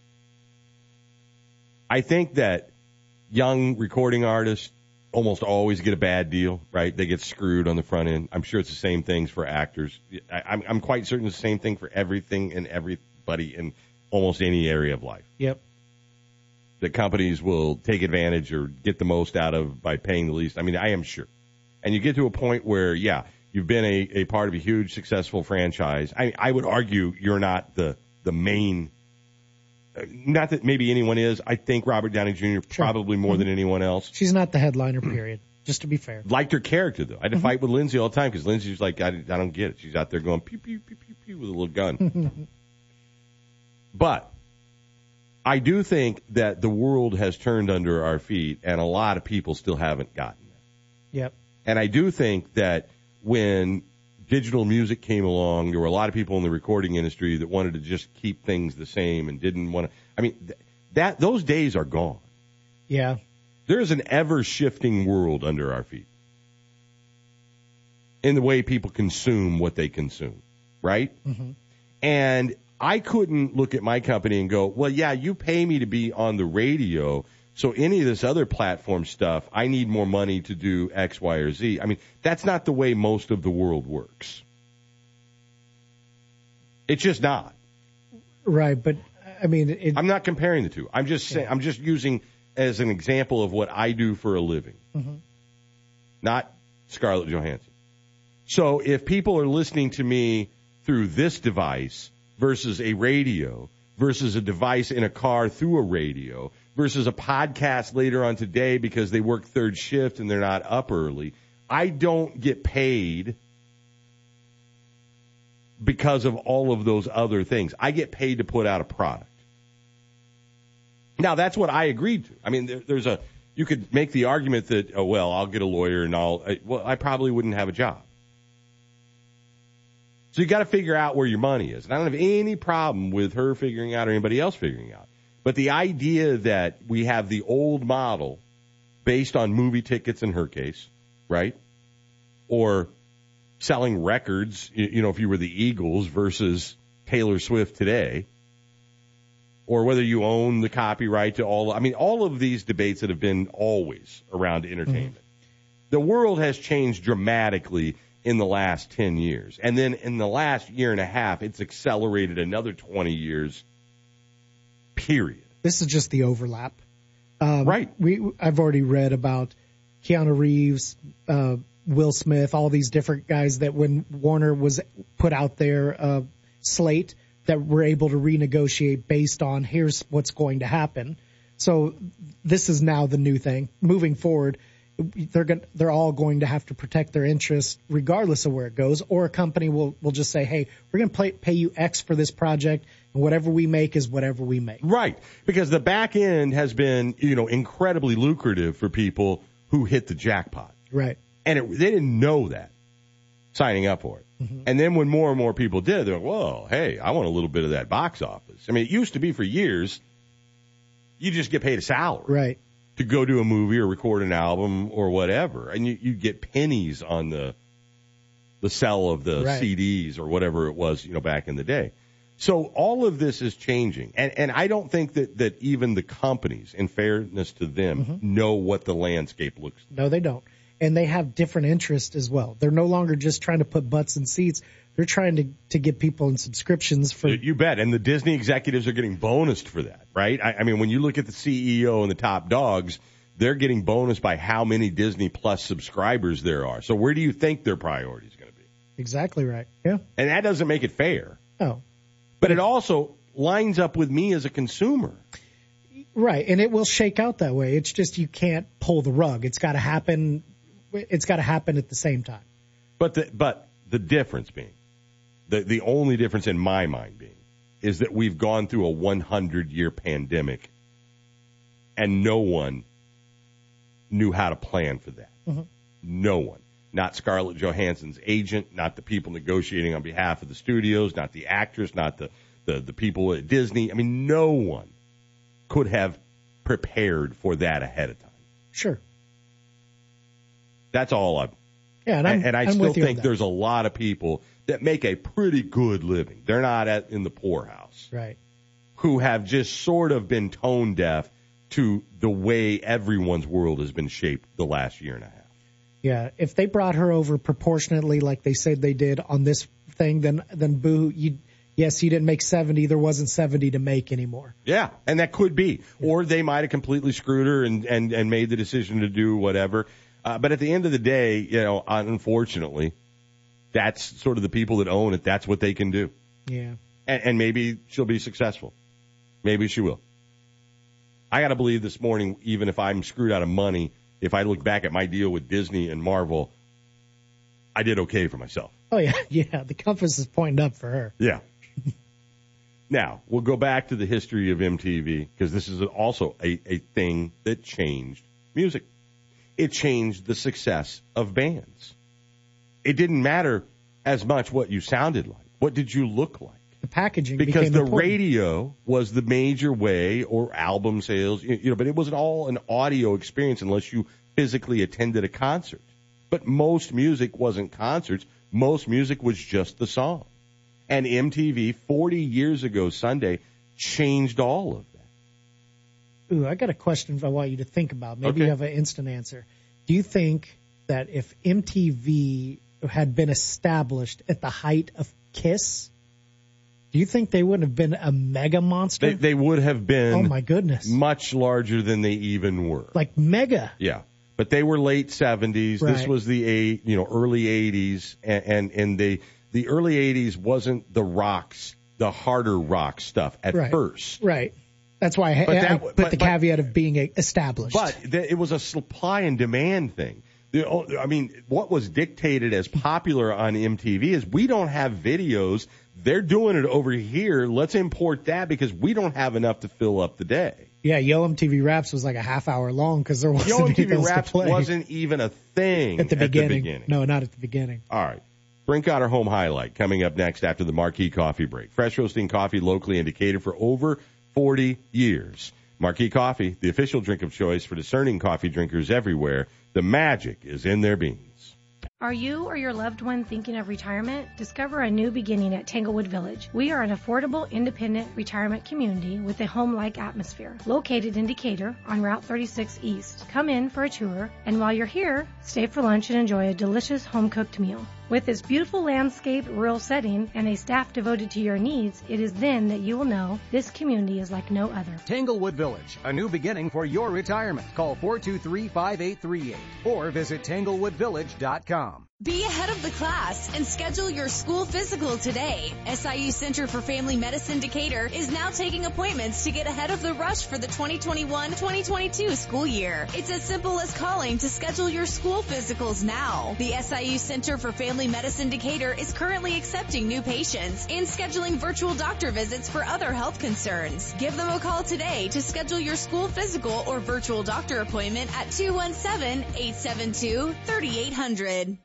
I think that young recording artists almost always get a bad deal, right? They get screwed on the front end. I'm sure it's the same things for actors. I, I'm, I'm quite certain it's the same thing for everything and everybody in almost any area of life.
Yep.
The companies will take advantage or get the most out of by paying the least. I mean, I am sure. And you get to a point where, yeah, you've been a, a part of a huge successful franchise. I, I would argue you're not the, the main, uh, not that maybe anyone is. I think Robert Downey Junior
Sure.
probably more
Mhm.
than anyone else.
She's not the headliner, period. Just to be fair.
Liked her character, though. I had to fight with Lindsay all the time because Lindsay's like, I, I don't get it. She's out there going pew, pew, pew, pew, pew with a little gun. But I do think that the world has turned under our feet, and a lot of people still haven't gotten there.
Yep.
And I do think that when digital music came along, there were a lot of people in the recording industry that wanted to just keep things the same and didn't want to. I mean, th- that those days are gone.
Yeah.
There's an ever-shifting world under our feet in the way people consume what they consume, right?
Mm-hmm.
And I couldn't look at my company and go, well, yeah, you pay me to be on the radio, so any of this other platform stuff, I need more money to do X, Y, or Z. I mean, that's not the way most of the world works. It's just not.
Right, but I mean, it,
I'm not comparing the two. I'm just saying,
Yeah.
I'm just using as an example of what I do for a living,
Mhm.
not Scarlett Johansson. So if people are listening to me through this device versus a radio versus a device in a car through a radio versus a podcast later on today because they work third shift and they're not up early, I don't get paid because of all of those other things. I get paid to put out a product. Now, that's what I agreed to. I mean, there, there's a, you could make the argument that, oh, well, I'll get a lawyer and I'll, I, well, I probably wouldn't have a job. So you got to figure out where your money is. And I don't have any problem with her figuring out or anybody else figuring out. But the idea that we have the old model based on movie tickets in her case, right? Or selling records, you, you know, if you were the Eagles versus Taylor Swift today, or whether you own the copyright to all, I mean, all of these debates that have been always around entertainment. Mm-hmm. The world has changed dramatically in the last ten years. And then in the last year and a half, it's accelerated another twenty years, period.
This is just the overlap. Um,
right.
We I've already read about Keanu Reeves, uh, Will Smith, all these different guys that when Warner was put out their uh, slate that were able to renegotiate based on here's what's going to happen. So this is now the new thing. Moving forward, they're going they're all going to have to protect their interests regardless of where it goes, or a company will, will just say, hey, we're going to pay you X for this project, and whatever we make is whatever we make.
Right, because the back end has been, you know, incredibly lucrative for people who hit the jackpot.
Right.
And it, they didn't know that signing up for it. Mm-hmm. And then when more and more people did, they're like, whoa, hey, I want a little bit of that box office. I mean, it used to be for years, you just get paid a salary.
Right.
To go do a movie or record an album or whatever. And you, you get pennies on the the sell of the
right.
C Ds or whatever it was, you know, back in the day. So all of this is changing. And, and I don't think that, that even the companies, in fairness to them, mm-hmm. know what the landscape looks like.
No, they don't. And they have different interests as well. They're no longer just trying to put butts in seats. They're trying to, to get people in subscriptions for.
You bet. And the Disney executives are getting bonused for that, right? I, I mean, when you look at the C E O and the top dogs, they're getting bonused by how many Disney Plus subscribers there are. So where do you think their priority is going to be?
Exactly right. Yeah.
And that doesn't make it fair.
Oh.
But it also lines up with me as a consumer.
Right. And it will shake out that way. It's just you can't pull the rug. It's got to happen. It's got to happen at the same time.
But the, but the difference being, the, the only difference in my mind being, is that we've gone through a one hundred year pandemic and no one knew how to plan for that.
Mm-hmm.
No one. Not Scarlett Johansson's agent, not the people negotiating on behalf of the studios, not the actress, not the, the, the people at Disney. I mean, no one could have prepared for that ahead of time.
Sure.
That's all I'm.
Yeah, and, I'm,
and I
I'm
still
with you
think there's a lot of people that make a pretty good living. They're not at, in the poorhouse.
Right.
Who have just sort of been tone deaf to the way everyone's world has been shaped the last year and a half.
Yeah, if they brought her over proportionately like they said they did on this thing, then then boo, you yes, you didn't make seventy, there wasn't seventy to make anymore.
Yeah, and that could be. Yeah. Or they might have completely screwed her and, and, and made the decision to do whatever. Uh, but at the end of the day, you know, unfortunately, that's sort of the people that own it. That's what they can do.
Yeah.
And, and maybe she'll be successful. Maybe she will. I got to believe this morning, even if I'm screwed out of money, if I look back at my deal with Disney and Marvel, I did okay for myself.
Oh, yeah. Yeah. The compass is pointing up for her.
Yeah. Now, we'll go back to the history of M T V because this is also a, a thing that changed music. It changed the success of bands. It didn't matter as much what you sounded like. What did you look like?
The packaging
because
became
the
important.
radio was the major way, or album sales, you know, but it wasn't all an audio experience unless you physically attended a concert. But most music wasn't concerts. Most music was just the song. And M T V forty years ago Sunday changed all of that.
Ooh, I got a question I want you to think about. Maybe
okay.
you have an instant answer. Do you think that if M T V had been established at the height of KISS, do you think they wouldn't have been a mega monster?
They, they would have been.
Oh my goodness.
Much larger than they even were.
Like mega.
Yeah. But they were late seventies.
Right.
This was the eight, you know, early eighties, and, and, and they, the early eighties wasn't the rocks, the harder rock stuff at
right.
first.
Right. That's why I,
But
I,
that-
I put
but-
the
but-
caveat of being established.
But th- it was a supply and demand thing. The, o- I mean, what was dictated as popular on M T V is we don't have videos. They're doing it over here. Let's import that because we don't have enough to fill up the day.
Yeah, Yo M T V Raps was like a half hour long because there wasn't
Yo M T V
anything else to
Raps
play.
wasn't even a thing
at the,
at the
beginning.
beginning.
No, not at the beginning.
All right. Brinkotter Home Highlight coming up next after the Marquee Coffee break. Fresh roasting coffee locally indicated for over forty years. Marquee Coffee, the official drink of choice for discerning coffee drinkers everywhere. The magic is in their beans.
Are you or your loved one thinking of retirement? Discover a new beginning at Tanglewood Village. We are an affordable, independent retirement community with a home-like atmosphere. Located in Decatur on Route thirty-six East. Come in for a tour, and while you're here, stay for lunch and enjoy a delicious home-cooked meal. With this beautiful landscape, rural setting, and a staff devoted to your needs, it is then that you will know this community is like no other.
Tanglewood Village, a new beginning for your retirement. Call four two three, five eight three eight or visit tanglewood village dot com.
Be ahead of the class and schedule your school physical today. S I U Center for Family Medicine Decatur is now taking appointments to get ahead of the rush for the twenty twenty-one twenty twenty-two school year. It's as simple as calling to schedule your school physicals now. The S I U Center for Family Medicine Decatur is currently accepting new patients and scheduling virtual doctor visits for other health concerns. Give them a call today to schedule your school physical or virtual doctor appointment at two one seven, eight seven two, three eight zero zero.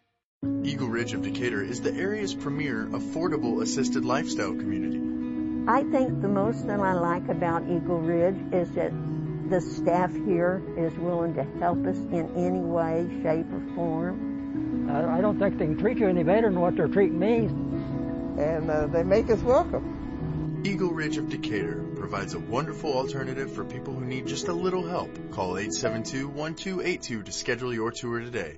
Eagle Ridge of Decatur is the area's premier affordable assisted lifestyle community.
I think the most that I like about Eagle Ridge is that the staff here is willing to help us in any way, shape, or form.
I don't think they can treat you any better than what they're treating me.
And uh, they make us welcome.
Eagle Ridge of Decatur provides a wonderful alternative for people who need just a little help. Call eight seven two, one two eight two to schedule your tour today.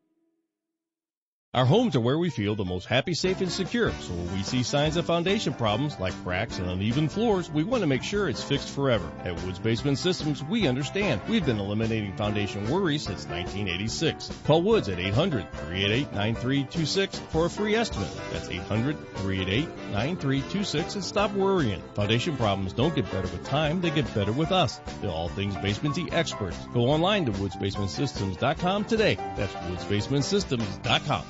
Our homes are where we feel the most happy, safe, and secure. So when we see signs of foundation problems like cracks and uneven floors, we want to make sure it's fixed forever. At Woods Basement Systems, we understand. We've been eliminating foundation worries since nineteen eighty-six. Call Woods at eight hundred, three eight eight, nine three two six for a free estimate. That's eight hundred, three eight eight, nine three two six and stop worrying. Foundation problems don't get better with time, they get better with us. They're all things basementy experts. Go online to woods basement systems dot com today. That's woods basement systems dot com.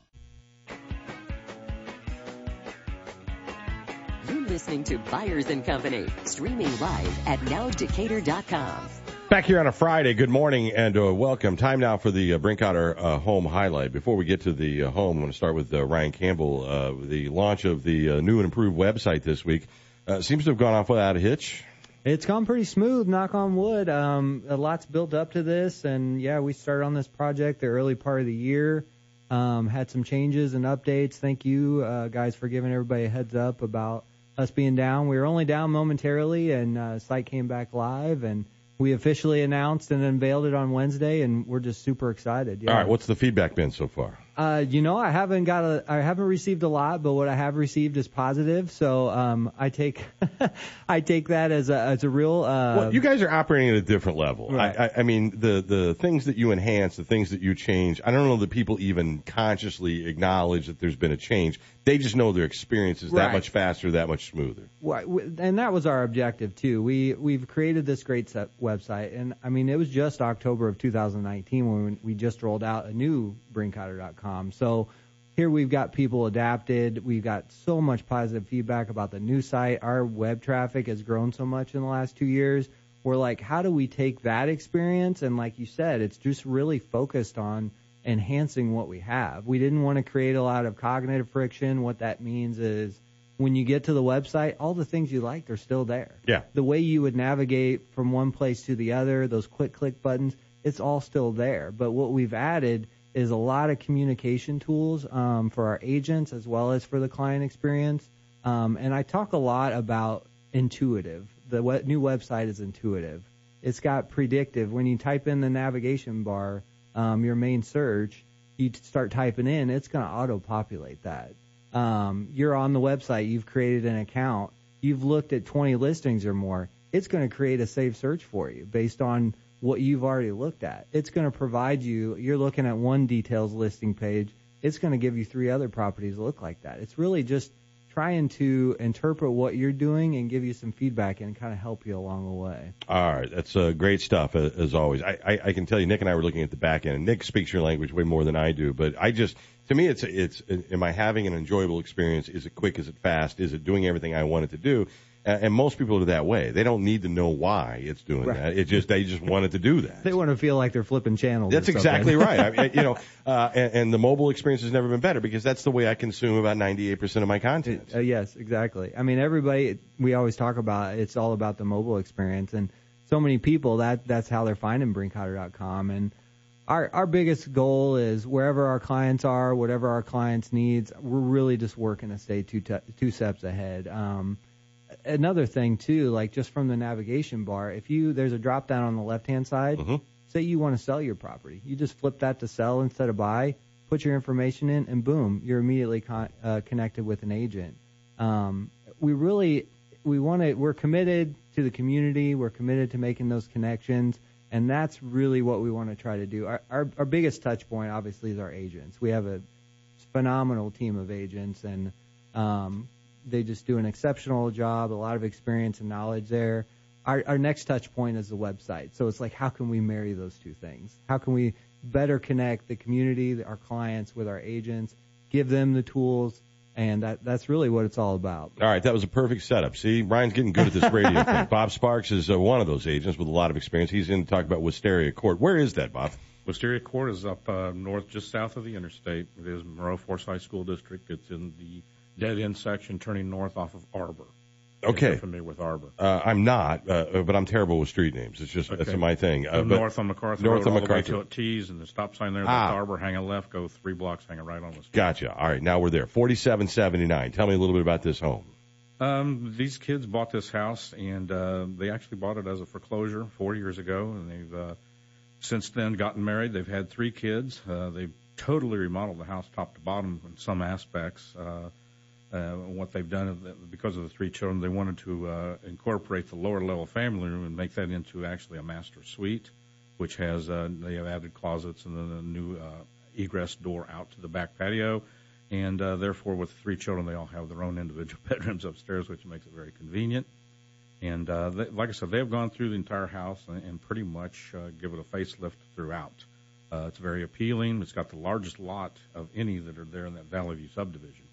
Listening to Byers and Company, streaming live at now decatur dot com.
Back here on a Friday, good morning and uh, welcome. Time now for the uh, Brinkotter uh, home highlight. Before we get to the uh, home, I want to start with uh, Ryan Campbell. Uh, the launch of the uh, new and improved website this week uh, seems to have gone off without a hitch.
It's gone pretty smooth, knock on wood. Um, a lot's built up to this, and yeah, we started on this project the early part of the year. Um, had some changes and updates. Thank you, uh, guys, for giving everybody a heads up about us being down. We were only down momentarily, and uh, site came back live, and we officially announced and unveiled it on Wednesday, and we're just super excited. Yeah.
All right, what's the feedback been so far?
Uh, you know, I haven't got a, I haven't received a lot, but what I have received is positive. So um, I take, I take that as a as a real. Uh,
well, you guys are operating at a different level.
Right.
I, I, I mean, the the things that you enhance, the things that you change. I don't know that people even consciously acknowledge that there's been a change. They just know their experience is that
Right.
much faster, that much smoother.
Why- w- And that was our objective too. We we've created this great set website, and I mean it was just October of two thousand nineteen when we just rolled out a new brinkotter dot com. So here we've got people adapted. We've got so much positive feedback about the new site. Our web traffic has grown so much in the last two years. We're like, how do we take that experience? And like you said, it's just really focused on enhancing what we have. We didn't want to create a lot of cognitive friction. What that means is when you get to the website, all the things you liked are still there.
Yeah.
The way you would navigate from one place to the other, those quick click buttons, it's all still there. But what we've added is a lot of communication tools um, for our agents as well as for the client experience. Um, and I talk a lot about intuitive. The we- new website is intuitive. It's got predictive. When you type in the navigation bar, um, your main search, you start typing in, it's going to auto-populate that. Um, you're on the website, you've created an account, you've looked at twenty listings or more, it's going to create a saved search for you based on what you've already looked at. It's going to provide you, you're looking at one details listing page, it's going to give you three other properties that look like that. It's really just trying to interpret what you're doing and give you some feedback and kind of help you along the way.
All right, that's uh, great stuff, uh, as always. I, I, I can tell you, Nick and I were looking at the back end, and Nick speaks your language way more than I do, but I just, to me, it's, it's, am I having an enjoyable experience? Is it quick? Is it fast? Is it doing everything I want it to do? Uh, and most people are that way. They don't need to know why it's doing
Right.
that. It just, they just want it to do that.
They want to feel like they're flipping channels.
That's
or something.
exactly right. I, I- you know, uh, and, and the mobile experience has never been better because that's the way I consume about ninety-eight percent of my content.
Uh, yes, exactly. I mean, everybody, we always talk about it's all about the mobile experience, and so many people that that's how they're finding brinkotter dot com. And our our biggest goal is wherever our clients are, whatever our clients' needs, we're really just working to stay two te- two steps ahead. Um, another thing too, like just from the navigation bar, if you there's a drop down on the left hand side.
Mm-hmm.
Say you want to sell your property, you just flip that to sell instead of buy. Put your information in, and boom, you're immediately con- uh, connected with an agent. Um, we really, we want to, we're committed to the community. We're committed to making those connections, and that's really what we want to try to do. Our, our, our biggest touch point, obviously, is our agents. We have a phenomenal team of agents, and um, they just do an exceptional job, a lot of experience and knowledge there. Our, our next touch point is the website. So it's like, how can we marry those two things? How can we better connect the community, our clients, with our agents, give them the tools And that that's really what it's all about.
All right, that was a perfect setup. See, Ryan's getting good at this radio thing. Bob Sparks is uh, one of those agents with a lot of experience. He's in to talk about Wisteria Court. Where is that, Bob?
Wisteria Court is up uh, north, just south of the interstate. It is Monroe Forsyth School District. It's in the dead-end section turning north off of Arbor.
Okay.
You're familiar with Arbor.
Uh, I'm not, uh, but I'm terrible with street names. It's just,
Okay.
that's my thing. Uh,
Go
but
north on MacArthur
north
Road,
on
all
MacArthur.
the way till it tees, and the stop sign there,
Ah.
that's Arbor, hang a left, go three blocks, hang a right on the street.
Gotcha. All right, now we're there. forty-seven seventy-nine. Tell me a little bit about this home.
Um, these kids bought this house, and uh, they actually bought it as a foreclosure four years ago, and they've uh, since then gotten married. They've had three kids. Uh, they've totally remodeled the house top to bottom in some aspects. Uh, uh, what they've done, is that because of the three children, they wanted to uh, incorporate the lower level family room and make that into actually a master suite, which has uh, they have added closets and then a new uh, egress door out to the back patio. And uh, therefore, with three children, they all have their own individual bedrooms upstairs, which makes it very convenient. And uh, they, like I said, they've gone through the entire house and, and pretty much uh, give it a facelift throughout. Uh, it's very appealing. It's got the largest lot of any that are there in that Valley View subdivision.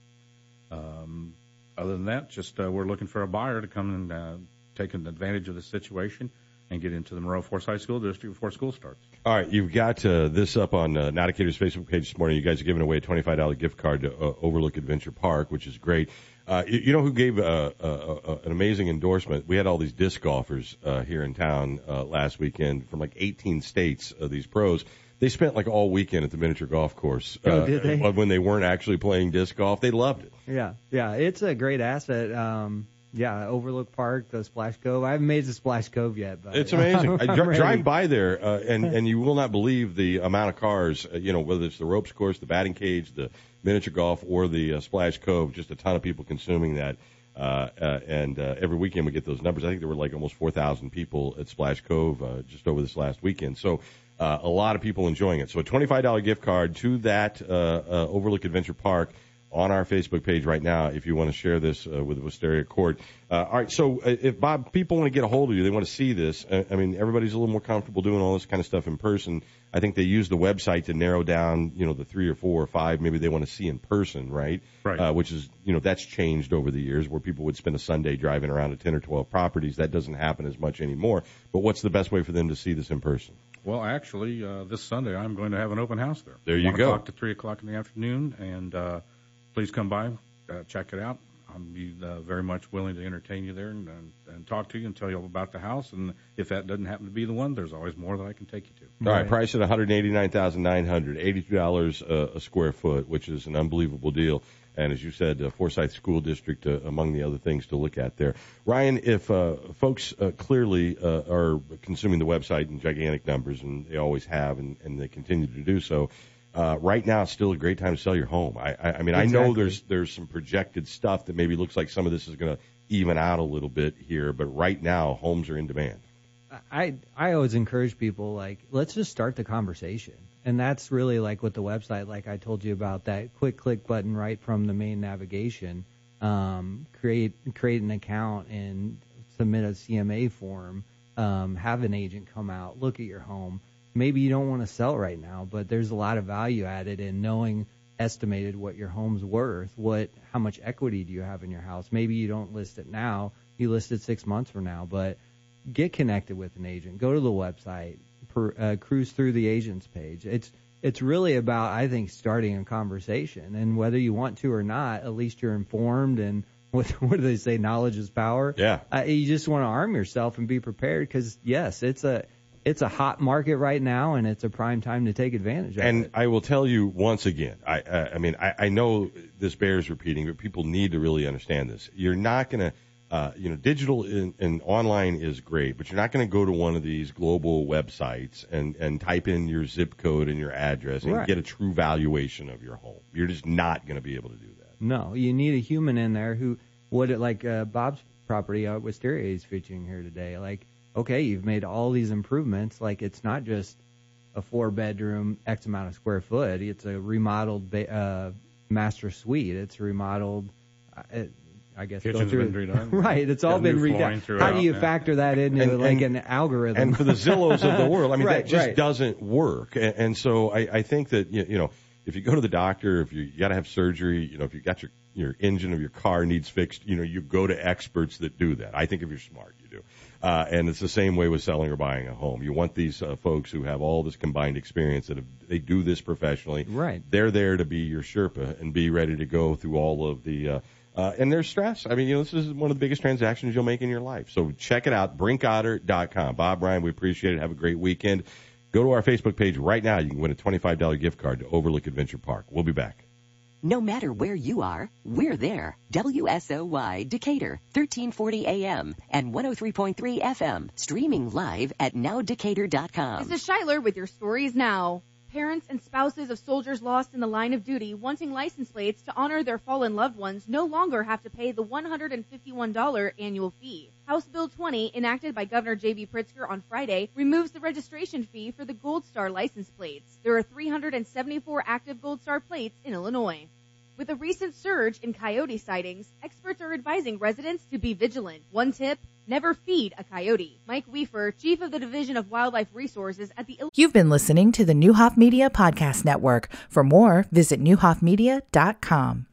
Um, other than that, just uh, we're looking for a buyer to come and uh, take an advantage of the situation and get into the Monroe Forsyth School District before school starts.
All right, you've got uh, this up on uh, Nauticators' Facebook page this morning. You guys are giving away a twenty-five dollars gift card to uh, Overlook Adventure Park, which is great. Uh, you, you know who gave uh, uh, uh, an amazing endorsement? We had all these disc golfers uh, here in town uh, last weekend from like eighteen states, uh, these pros. They spent like all weekend at the miniature golf course.
Oh,
uh,
did they?
When they weren't actually playing disc golf. They loved it.
Yeah, yeah, it's a great asset. Um, yeah, Overlook Park, the Splash Cove. I haven't made the Splash Cove yet, but
It's amazing. I
I'm
dri-
ready.
drive by there, uh, and and you will not believe the amount of cars. Uh, you know, whether it's the ropes course, the batting cage, the miniature golf, or the uh, Splash Cove. Just a ton of people consuming that. Uh, uh, and uh, every weekend we get those numbers. I think there were like almost four thousand people at Splash Cove uh, just over this last weekend. So uh, a lot of people enjoying it. So a twenty-five dollars gift card to that uh, uh, Overlook Adventure Park on our Facebook page right now if you want to share this uh, with the Wisteria Court. Uh, all right, so uh, if, Bob, people want to get a hold of you, they want to see this. Uh, I mean, everybody's a little more comfortable doing all this kind of stuff in person. I think they use the website to narrow down, you know, the three or four or five maybe they want to see in person, right?
Right.
Uh, which is, you know, that's changed over the years where people would spend a Sunday driving around to ten or twelve properties. That doesn't happen as much anymore. But what's the best way for them to see this in person?
Well, actually, uh, this Sunday I'm going to have an open house there.
There you
one
go.
O'clock to three o'clock in the afternoon, and uh, please come by, uh, check it out. I'll be uh, very much willing to entertain you there and, and, and talk to you and tell you all about the house. And if that doesn't happen to be the one, there's always more that I can take you to.
All right, price at one hundred eighty-nine thousand nine hundred dollars, eighty-two dollars a, a square foot, which is an unbelievable deal. And as you said, uh, Forsyth School District, uh, among the other things to look at there. Ryan, if uh, folks uh, clearly uh, are consuming the website in gigantic numbers, and they always have, and, and they continue to do so, uh, right now it's still a great time to sell your home. I, I, I mean, I know
Exactly.
there's there's some projected stuff that maybe looks like some of this is going to even out a little bit here, but right now homes are in demand.
I I always encourage people, like, let's just start the conversation. And that's really like with the website, like I told you about, that quick click button right from the main navigation. Um, create create an account and submit a C M A form. Um, have an agent come out, look at your home. Maybe you don't want to sell right now, but there's a lot of value added in knowing estimated what your home's worth, what how much equity do you have in your house. Maybe you don't list it now, you list it six months from now, but get connected with an agent. Go to the website, per, uh, cruise through the agent's page. It's it's really about, I think, starting a conversation, and whether you want to or not, at least you're informed. And what, what do they say? Knowledge is power.
Yeah.
Uh, you just want to arm yourself and be prepared, because yes, it's a it's a hot market right now, and it's a prime time to take advantage of
And
it.
I will tell you once again, I, I, I mean, I, I know this bears repeating, but people need to really understand this. You're not going to, uh, you know, digital in, and online is great, but you're not going to go to one of these global websites and, and type in your zip code and your address and
Right.
get a true valuation of your home. You're just not going to be able to do that.
No, you need a human in there who would it like uh, Bob's property out Wisteria is featuring here today. Like, okay, you've made all these improvements. Like, it's not just a four bedroom X amount of square foot. It's a remodeled ba- uh, master suite. It's remodeled. Uh, it, I guess go
Kitchen's
through-
been redone.
right. It's all
Got
been
new flooring
redone. How
throughout,
do you
yeah.
factor that into
And-
like
and-
an algorithm?
And for the Zillows of the world, I mean,
right,
that just
right.
doesn't work. And, and so I, I think that, you, you know, if you go to the doctor, if you, you got to have surgery, you know, if you got your, your engine of your car needs fixed, you know, you go to experts that do that. I think if you're smart, you do. Uh, and it's the same way with selling or buying a home. You want these uh, folks who have all this combined experience that have, they do this professionally.
Right.
They're there to be your Sherpa and be ready to go through all of the, uh, uh, and there's stress. I mean, you know, this is one of the biggest transactions you'll make in your life. So check it out, brink otter dot com. Bob, Ryan, we appreciate it. Have a great weekend. Go to our Facebook page right now. You can win a twenty-five dollars gift card to Overlook Adventure Park. We'll be back.
No matter where you are, we're there. W S O Y Decatur, thirteen forty A M and one oh three point three F M. Streaming live at now decatur dot com.
This is Shiler with your stories now. Parents and spouses of soldiers lost in the line of duty wanting license plates to honor their fallen loved ones no longer have to pay the one hundred fifty-one dollars annual fee. House Bill twenty, enacted by Governor J B Pritzker on Friday, removes the registration fee for the Gold Star license plates. There are three hundred seventy-four active Gold Star plates in Illinois. With a recent surge in coyote sightings, experts are advising residents to be vigilant. One tip, never feed a coyote. Mike Weafer, Chief of the Division of Wildlife Resources at the...
You've been listening to the Newhoff Media Podcast Network. For more, visit newhoff media dot com.